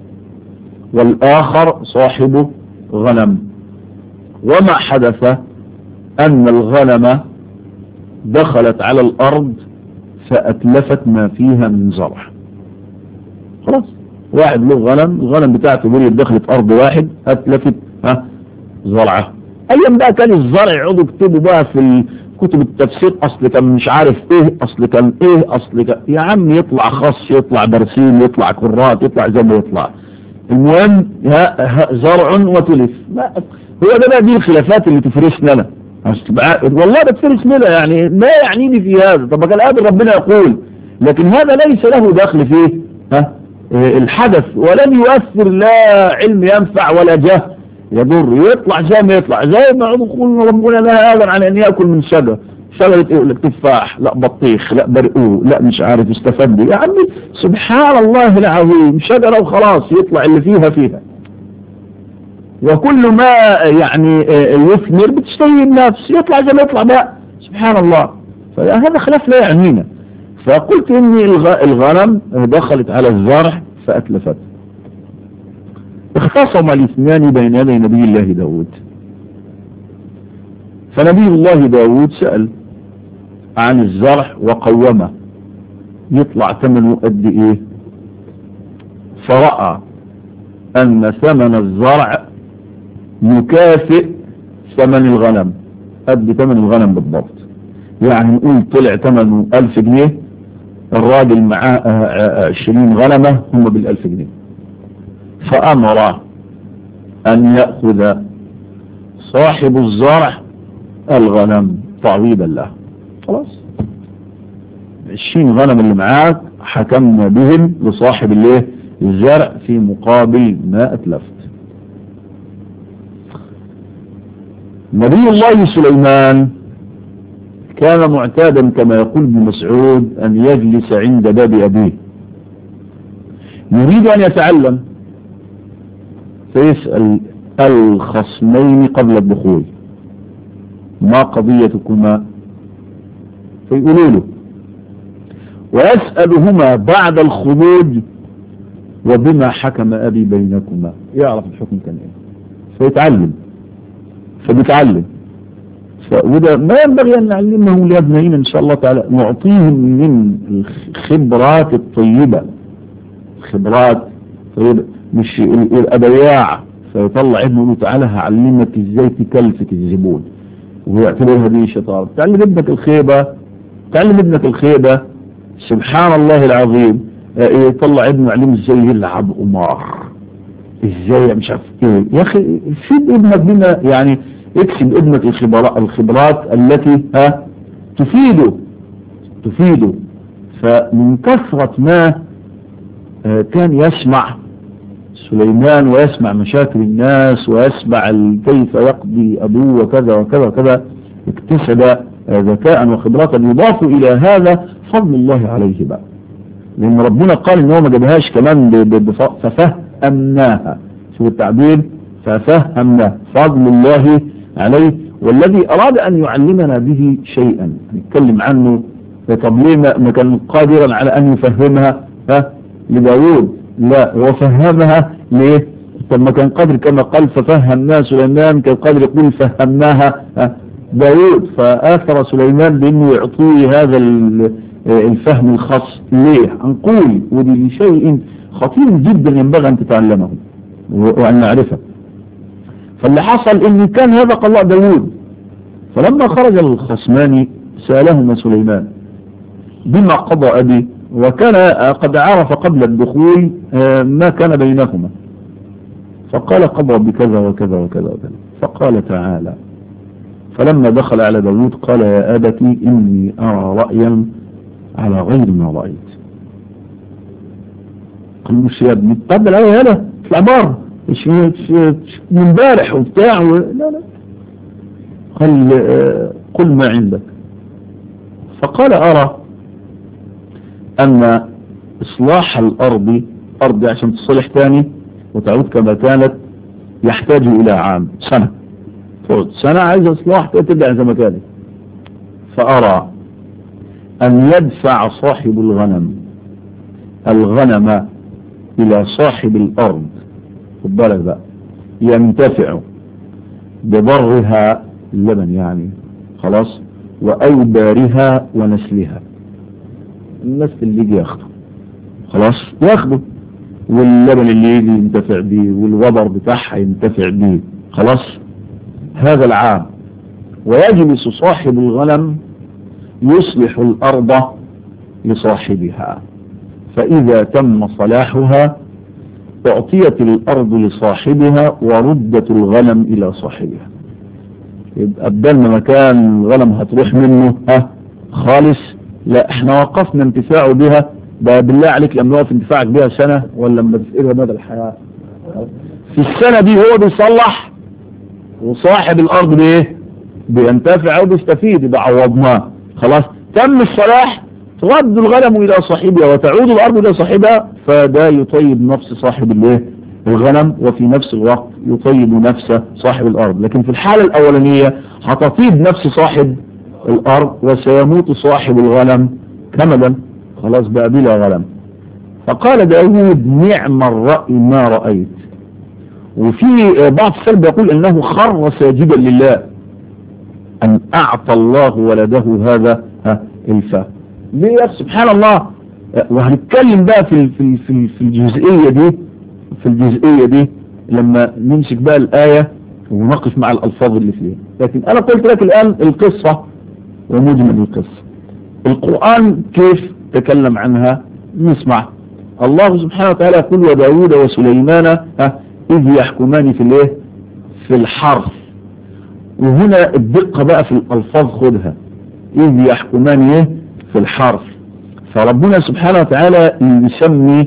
والآخر صاحب غنم. وما حدث أن الغنم دخلت على الأرض فأتلفت ما فيها من زرع. خلاص، واحد له غنم، الغنم بتاعته بني دخلت أرض واحد أتلفت زرعه. أيام بقى كان الزرع يقعدوا يكتبوا بقى في كتب التفسير أصل كان مش عارف إيه، أصل كان إيه، أصل كان يا عم يطلع خص، يطلع برسيم، يطلع كرات، يطلع زي ما يطلع، المهم زرع وتلف. هو ده بقى دي الخلافات اللي تفرسنا أنا والله بتفرسنا أنا، يعني ما يعنيني في هذا. طب كان قادر ربنا يقول، لكن هذا ليس له دخل فيه الحدث، ولن يؤثر لا علم ينفع ولا جهل يضر، يطلع زي ما يطلع، زي ما يقول ربنا لا آذن عن أن يأكل من شجرة إيه؟ لك تفاح، لا بطيخ، لا برقوق، لا مش عارف استفاد يا عمي. سبحان الله العظيم، شجرة وخلاص يطلع اللي فيها. وكل ما يعني يثمر بتشتهي النفس، يطلع زي ما يطلع بقى، سبحان الله. فهذا خلاف لا يعنينا. فقلت إني الغنم دخلت على الزرع فأتلفت. اختصم الاثنان بين يدي نبي الله داود، فنبي الله داود سأل عن الزرع وقومه يطلع ثمنه قد ايه، فرأى ان ثمن الزرع يكافئ ثمن الغنم، قد ثمن الغنم بالضبط. يعني نقول طلع ثمنه 1000 جنيه، الراجل معاه 20 غنمة هم بال1000 جنيه. فأمر أن يأخذ صاحب الزرع الغنم تعويضا له. خلاص 20 غنم اللي معاك حكمنا بهم لصاحب الزرع في مقابل ما أتلفت. نبي الله سليمان كان معتادا كما يقول ابن مسعود أن يجلس عند باب أبيه يريد أن يتعلم، فيسأل الخصمين قبل الدخول ما قضيتكما، فيقولوا له، ويسألهما بعد الخروج وبما حكم أبي بينكما، يعرف الحكم كان ايه، فبيتعلم. وده ما ينبغي أن نعلمه لأبنائنا إن شاء الله تعالى، نعطيهم من الخبرات الطيبة، خبرات طيبة، مش الأبياع فيطلع ابنه له تعالى هعلمك ازاي تكلفت الزبون ويعتبرها دي شطارة. تعلم ابنك الخيبة، تعلم ابنك الخيبة، سبحان الله العظيم. يطلع ابنه علم ازاي يلعب قمار، ازاي مش عارف ايه. يا اخي فيد ابنك بنا، يعني اكسب ابنك الخبرات التي تفيده. فمن كثرة ما كان يسمع سليمان ويسمع مشاكل الناس ويسمع كيف يقضي أبوه وكذا وكذا وكذا، اكتسب ذكاء وخبرات يضاف إلى هذا فضل الله عليه بقى، لأن ربنا قال إن هو ما جابهاش كمان ففهمناها، شوف التعبير، ففهمنا فضل الله عليه، والذي أراد أن يعلمنا به شيئا نتكلم عنه. طب ليه ما كان قادرا على أن يفهمها لداود؟ لا، وفهمها ليه؟ طب ما كان قادر كما قال ففهمنا سليمان، كان قادر يقول فهمناها داود، فآثر سليمان بأنه يعطيه هذا الفهم الخاص. ليه؟ هنقول ودي شيء خطير جدا ينبغي أن تتعلمه وأن نعرفه. فاللي حصل إن كان هذا قضاء داود، فلما خرج الخصمان سألهما سليمان بما قضى أبي، وكان قد عرف قبل الدخول ما كان بينهما، فقال قضى بكذا وكذا وكذا وكذا. فقال تعالى فلما دخل على داود قال يا أبتي إني أرى رأيا على غير ما رأيت. قال مش يا ابني طب الآية هنا اطلع بره من امبارح وبتاع لا لا، قال قل ما عندك. فقال أرى أن إصلاح الأرض عشان تصلح تاني وتعود كما كانت يحتاج إلى عام سنة عايز إصلاح ترجع زي ما كانت. فأرى أن يدفع صاحب الغنم إلى صاحب الأرض، خد بالك بقى، ينتفع بضرها اللبن يعني خلاص، وأوبارها ونسلها. النسل اللي يجي ياخده خلاص ياخده، واللبن اللي يجي ينتفع بيه، والوبر بتاعها ينتفع بيه خلاص هذا العام. ويجلس صاحب الغنم يصلح الأرض لصاحبها، فإذا تم صلاحها أعطيت الأرض لصاحبها وردت الغنم إلى صاحبها. يبقى بدل ما كان الغنم هتروح منه خالص، لا احنا وقفنا انتفاعه بها. ده بالله عليك لما نوقف انتفاعك بها سنة ولا لما تفقدها مدى الحياة؟ في السنة دي هو بيصلح وصاحب الأرض بايه؟ بينتفع وبيستفيد، يبقى عوضناه خلاص. تم الصلاح ترد الغنم إلى صاحبها وتعود الأرض إلى صاحبها، فده يطيب نفس صاحب الايه؟ الغنم، وفي نفس الوقت يطيب نفس صاحب الأرض. لكن في الحالة الأولانية هتطيب نفس صاحب الأرض وسيموت صاحب الغنم كمدا، خلاص بقى بلا غنم. فقال داود نعم الرأي ما رأيت. وفي بعض السلف يقول انه خر ساجدا لله ان اعطى الله ولده هذا الفهم. ليه؟ سبحان الله. وهنتكلم بقى في الجزئية دي لما نمسك بقى الآية ونقف مع الألفاظ اللي فيها. لكن أنا قلت لك الآن القصة ومجمل القصة. القرآن كيف تكلم عنها؟ نسمع. الله سبحانه وتعالى يقول وداود وسليمان إذ يحكمان في الايه؟ في الحرث. وهنا الدقة بقى في الألفاظ خدها، إذ يحكمان ايه؟ في الحرث. فربنا سبحانه وتعالى يسمي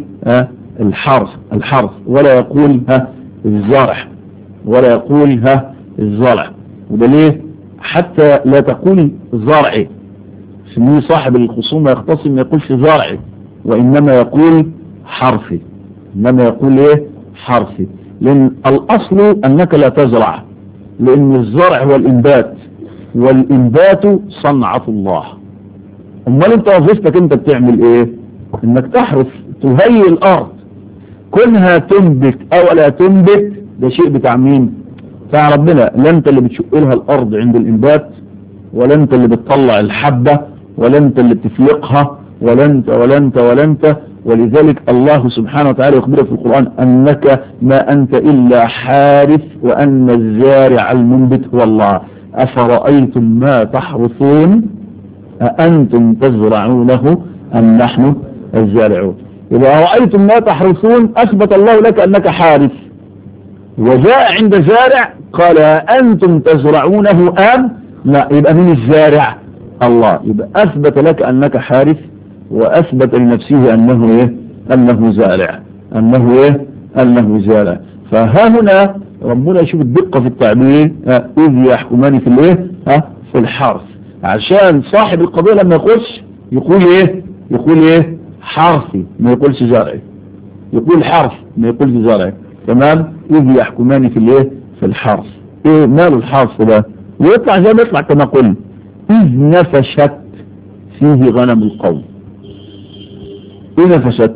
الحرث ولا يقول الزرع، ولا يقول الزرع. وده ليه؟ حتى لا تقول زرعي، سميه صاحب الخصومة يختصم ما يقولش زرعي، وإنما يقول حرثي. إنما يقول ايه؟ حرثي. لأن الأصل أنك لا تزرع، لأن الزرع هو الإنبات، والإنبات صنعة الله. أمال أنت وظيفتك أنت بتعمل إيه؟ إنك تحرث، تهيئ الأرض. كونها تنبت أو لا تنبت ده شيء بتاع مين؟ بتاع ربنا. لا أنت اللي بتشق لها الأرض عند الإنبات، ولا أنت اللي بتطلع الحبة، ولا أنت اللي بتفلقها، ولا أنت ولا أنت ولا أنت. ولذلك الله سبحانه وتعالى يخبر في القرآن أنك ما أنت إلا حارث، وأن الزارع المنبت هو الله. أفرأيتم ما تحرثون أأنتم تزرعونه أم نحن الزارعون؟ إذا رأيتم ما تحرثون أثبت الله لك أنك حارث، وجاء عند زارع قال أنتم تزرعونه أم لا، يبقى من الزارع الله. يبقى أثبت لك أنك حارث، وأثبت لنفسه أنه إيه؟ أنه زارع. أنه زارع. فها هنا ربنا يشوف الدقة في التعبير، إذ يحكمان في الإيه؟ في الحرث، عشان صاحب القضية لما يخش يقول إيه؟ حرثي، ما يقولش زرعي. يقول حرث ما يقولش زرعي. تمام؟ إذ يحكمان في الايه في الحرث. ايه مال الحرث ده؟ ويطلع زي ما يطلع كما قلنا إذ نفشت فيه غنم القوم. ايه نفشت؟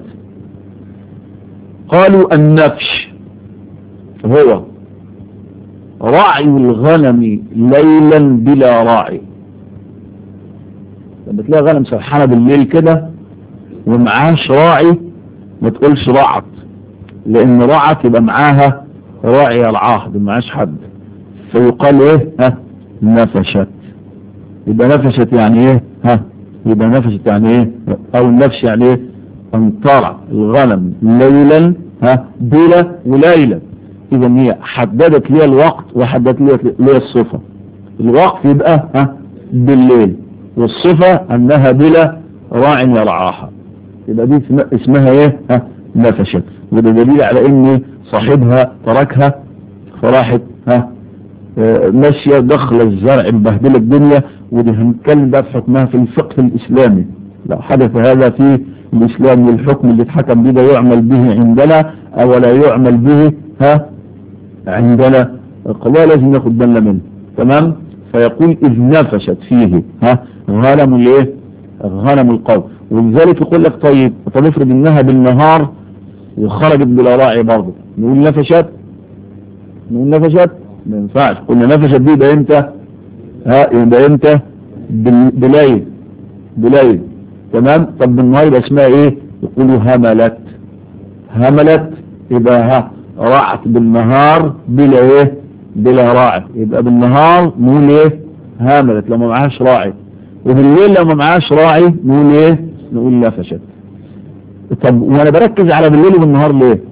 قالوا النفش هو رعي الغنم ليلا بلا راعي. لما تلاقي غنم سرحانه بالليل كده ومعاش راعي ما تقولش رعت، لان رعت يبقى معاها راعي يرعاها، معاش حد، فيقال ايه نفشت. يبقى نفشت يعني ايه يبقى نفشت يعني ايه، او النفش يعني ايه، ان ترعى الغنم ليلا بلا وليلا. اذا هي حددت لي الوقت وحددت لي الصفة. الوقت يبقى بالليل، والصفة انها بلا راع يرعاها، يبقى دي اسمها ايه نفشت. وده دليل على ان صاحبها تركها فراحت ماشية دخل الزرع مبهدلة الدنيا. ودي هنتكلم بقى في حكمها في الفقه الاسلامي. لو حدث هذا في الاسلام والحكم اللي اتحكم به ده يعمل به عندنا او لا يعمل به عندنا، القضاء لازم ناخد بالنا منه. تمام. فيقول إذ نفشت فيه غنم الايه غنم القوم. ولذلك يقول لك طيب افرض انها بالنهار وخرجت بلا راعي برضه، نقول نفشت؟ نقول نفشت؟ ما ينفعش. قلنا نفشت دي يبقى امتى؟ يبقى امتى؟ بليل. تمام. طب بالنهار يبقى اسمها ايه؟ يقولوا هملت يبقى رعت بالنهار بلا ايه بلا راعي. يبقى بالنهار نقول ايه هملت لما معهاش راعي، وبالليل لما معهاش راعي نقول ايه نقول نفشت. طب وانا بركز على بالليل وبالنهار ليه؟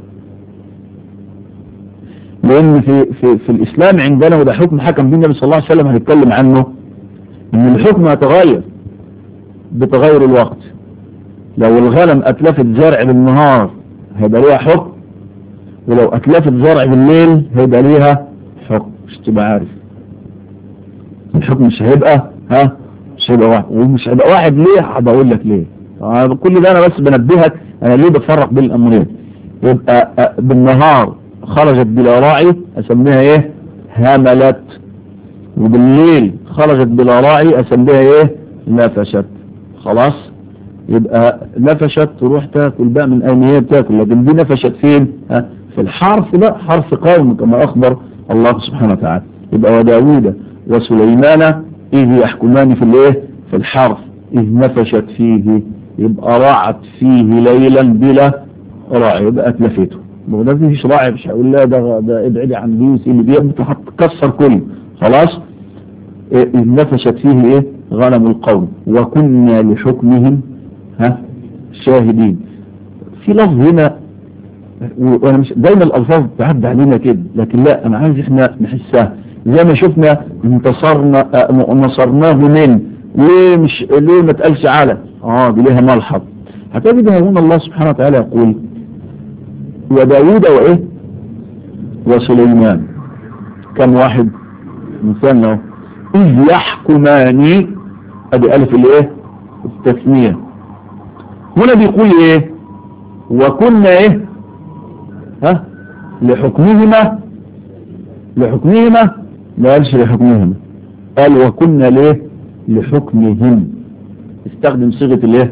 لان في الاسلام عندنا، وده حكم حكم به النبي صلى الله عليه وسلم هنتكلم عنه، ان الحكم يتغير بتغير الوقت. لو الغنم اتلفت زرع بالنهار هيبقى ليها حكم، ولو اتلفت زرع بالليل هيبقى ليها حكم. مش تبقى عارف الحكم مش هيبقى مش هيبقى واحد. ومش هيبقى واحد ليه؟ هبقول لك ليه. كل ده انا بس بنبهك انا ليه بفرق بين الامرين. يبقى بالنهار خرجت بلا راعي اسميها ايه هملت، وبالليل خرجت بلا راعي اسميها ايه نفشت. خلاص. يبقى نفشت تروح تاكل بقى من اين هي بتاكل، لكن دي نفشت فين؟ في الحرث بقى، حرث قوم كما اخبر الله سبحانه وتعالى. يبقى وداود وسليمان إذ يحكمان في الايه في الحرث إذ نفشت فيه، يبقى رعت فيه ليلا بلا راعي، يبقى اتلفته. ما فيش راعي مش هقول لا ده ابعدي عن دي اللي بيبقى هتكسر كله. خلاص. إذ نفشت فيه ايه غنم القوم وكنا لحكمهم شاهدين. في لفظ هنا وانا مش دايما الالفاظ تعدي علينا كده، لكن لا انا عايز احنا نحسها زي ما شفنا نصرناه من ليه ما تقالش على دي ليها ملحظ. هتجد هنا الله سبحانه وتعالى يقول وداود وايه وسليمان. كم واحد مثلنا إذ يحكمان، ادي الف الايه التثنية. هنا بيقول ايه وكنا ايه لحكمهما ما قالش لحكمهما، قال وكنا ليه لحكمهم. استخدم صيغة الايه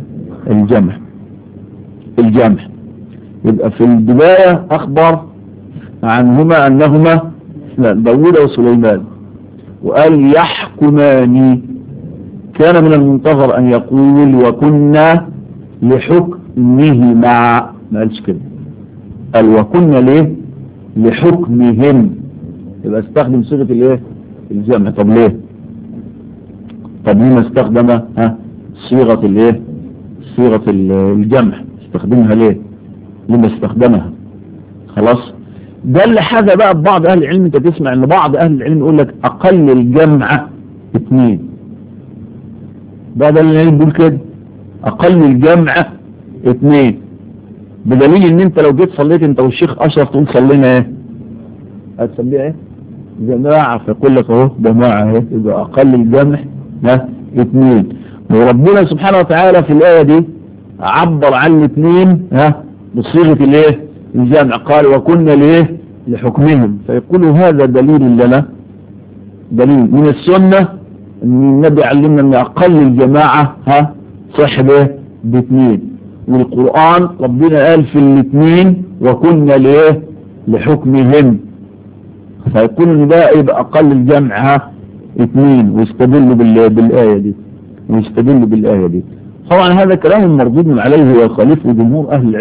الجمع. يبقى في البداية اخبر عنهما انهما داود وسليمان، وقال يحكمان. كان من المنتظر ان يقول وكنا لحكمهما، ما قالش كده، قال وكنا ليه لحكمهم. يبقى استخدم صيغة الايه الجمع. طب ليه؟ طب ليه ما استخدم صيغة الايه صيغة الجمع؟ استخدمها ليه ما استخدمها؟ خلاص. ده اللي حاجة بقى ببعض اهل العلم. انت تسمع ان بعض اهل العلم يقول لك اقل الجمع 2. بعض اهل العلم بيقول كده اقل الجمع 2، بدليل ان انت لو جيت صليت انت والشيخ اشرف تقول صلينا ايه هتسميها ايه جماعة، فيقول لك اهو جماعة اهي. يبقى اقل الجمع 2. وربنا سبحانه وتعالى في الاية دي عبر عن 2 بصيغة الايه الجمع. قال وكنا ليه لحكمهم، فيقولوا هذا دليل لنا، دليل من السنة ان النبي علمنا ان اقل الجماعة صاحب باثنين، والقرآن ربنا قال في الاثنين وكنا ليه لحكمهم، فيقول ان ده يبقى اقل الجمع اثنين، ويستدلوا بالآية دي طبعا هذا كلام مردود عليه ويخالفه جمهور اهل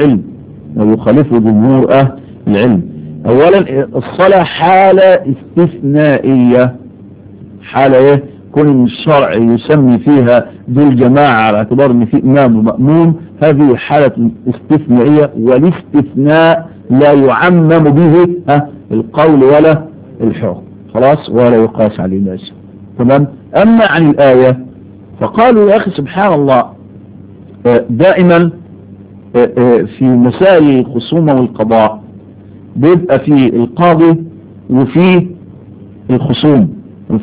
العلم. اولا الصلاة حالة استثنائية، حالة ايه؟ كون الشرع يسمي فيها ذو الجماعة على اعتبار ان في امام ومأموم، هذه حالة استثنائية، والاستثناء لا يعمم به القول ولا الحكم، خلاص، ولا يقاس عليه الناس. تمام. اما عن الآية فقالوا يا اخي سبحان الله، دائما في مسائل الخصومة والقضاء بيبقى في القاضي وفي الخصوم،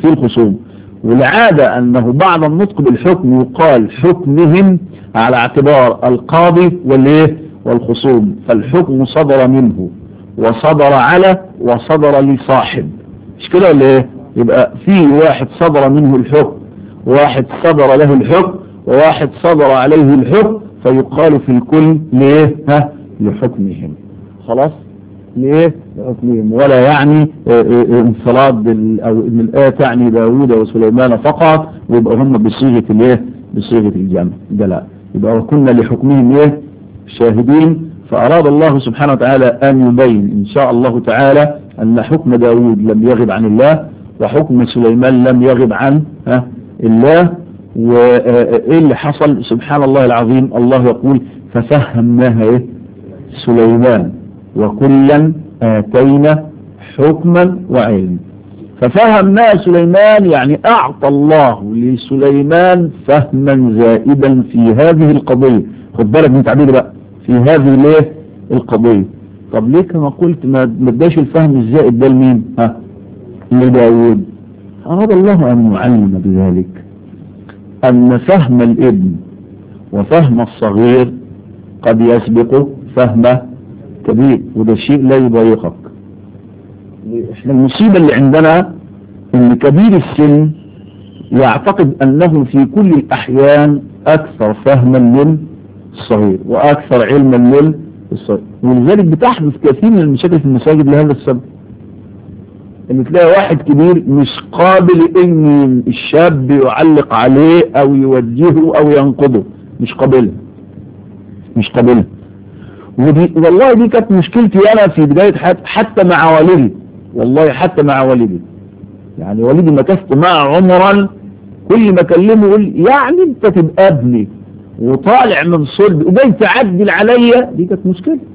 والعادة أنه بعد النطق بالحكم يقال حكمهم على اعتبار القاضي والخصوم، فالحكم صدر منه وصدر على وصدر لصاحب، مش كده ولا ايه؟ يبقى في واحد صدر منه الحكم، واحد صدر له الحكم، وواحد صدر عليه الحكم، فيقال في الكل ليه لحكمهم، خلاص، ليه لحكمهم، ولا يعني انفراد او ان الآية تعني داود وسليمان فقط ويبقى هم بصيغة الجمع، ده لا، يبقى وكنا لحكمهم شاهدين. فأراد الله سبحانه وتعالى أن يبين إن شاء الله تعالى أن حكم داود لم يغب عن الله، وحكم سليمان لم يغب عن الله. وإيه اللي حصل؟ سبحان الله العظيم، الله يقول ففهمناها سليمان وكلا آتينا حكما وعلما. ففهمناها سليمان يعني أعطى الله لسليمان فهما زائدا في هذه القضية. خد بالك من تعبير بقى، في هذه القضية. طب ليه كما قلت ما اداش الفهم الزائد ده لمين؟ لداود. أراد الله أن يعلم بذلك أن فهم الابن وفهم الصغير قد يسبق فهم كبير، وده شيء لا يضايقك. احنا المصيبة اللي عندنا ان كبير السن يعتقد انه في كل الاحيان اكثر فهما من الصغير واكثر علما من الصغير، ولذلك بتحدث كثير من المشاكل في المساجد لهذا السبب، ان تلاقي واحد كبير مش قابل ان الشاب يعلق عليه او يوجهه او ينقضه، مش قابلها. ودي والله دي كانت مشكلتي انا في بداية حتى مع والدي، والله حتى مع والدي، يعني والدي مكثت معه عمرا، كل ما اكلمه يقول يعني انت تبقى ابني وطالع من صلبي وجاي تعدل عليا. دي كانت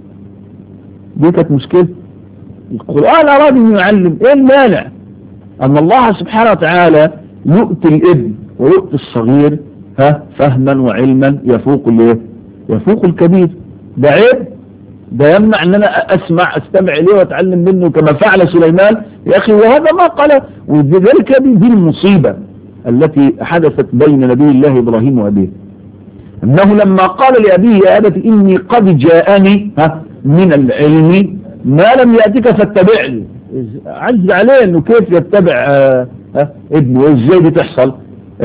مشكلة. القرآن اراد ان يعلم. ايه المانع ان الله سبحانه وتعالى يؤتي الابن ويؤتي الصغير فهما وعلما يفوق الكبير؟ ده عيب؟ ده يمنع ان انا استمع اليه واتعلم منه كما فعل سليمان؟ يا اخي وهذا ما قال. ولذلك دي المصيبة التي حدثت بين نبي الله ابراهيم وابيه، انه لما قال لابيه يا ابت اني قد جاءني من العلم ما لم يأتك فاتبعني، عجز عليه انه كيف يتبع ابنه، وازاي دي تحصل؟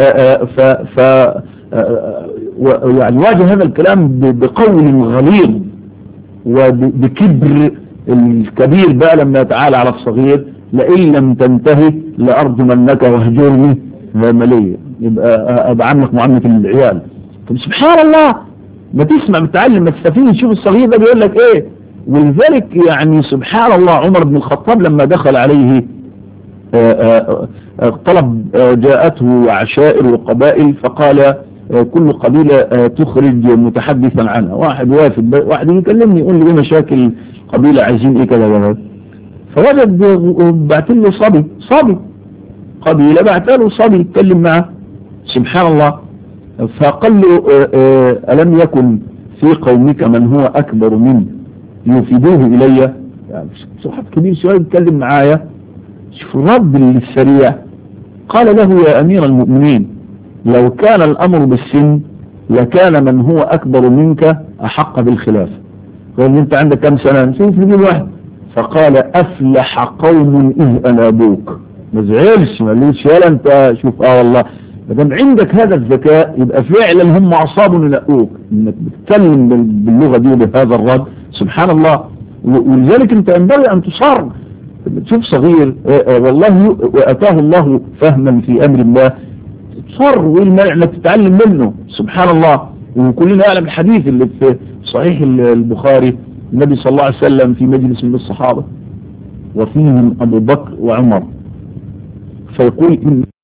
يعني واجه هذا الكلام بقول غليظ وبكبر الكبير بقى لما يتعالى على الصغير، لئن لم تنتهي لأرجمنك واهجرني مليا، يبقى ابعملك معاملة العيال. طب سبحان الله، ما تسمع متعلم ما تستفيد، تشوف الصغير ده بيقول لك ايه. ولذلك يعني سبحان الله عمر بن الخطاب لما دخل عليه طلب، جاءته عشائر وقبائل، فقال كل قبيلة تخرج متحدثا عنها. واحد وافد، واحد يكلمني يقول لي ايه مشاكل قبيلة، عايزين ايه كذا وكذا. فوجد بعت له صبي قبيلة، بعت له صبي يتكلم معه. سبحان الله. فقال له ألم يكن في قومك من هو أكبر منه يفيدوه إلي؟ يعني صحاب كبير شوية يتكلم معايا. شوف الرد السريع. قال له يا أمير المؤمنين لو كان الأمر بالسن لكان من هو أكبر منك أحق بالخلافة. قال انت عندك كم سنة؟ شوف نجيب واحد فقال أفلح قوم إذ أنابوك. ما زعلش، ما قالوش يلا انت شوف والله ما دام عندك هذا الذكاء يبقى فعلا هم عصابوا ينقوك انك بتتكلم باللغة دي وبهذا الرد. سبحان الله. ولذلك انت ينبغي ان تصر. تشوف صغير والله واتاه الله فهما في امر الله، تصر والمانع انك تتعلم منه. سبحان الله. وكلنا يعلم الحديث اللي في صحيح البخاري، النبي صلى الله عليه وسلم في مجلس من الصحابة وفيهم ابو بكر وعمر، فيقول إن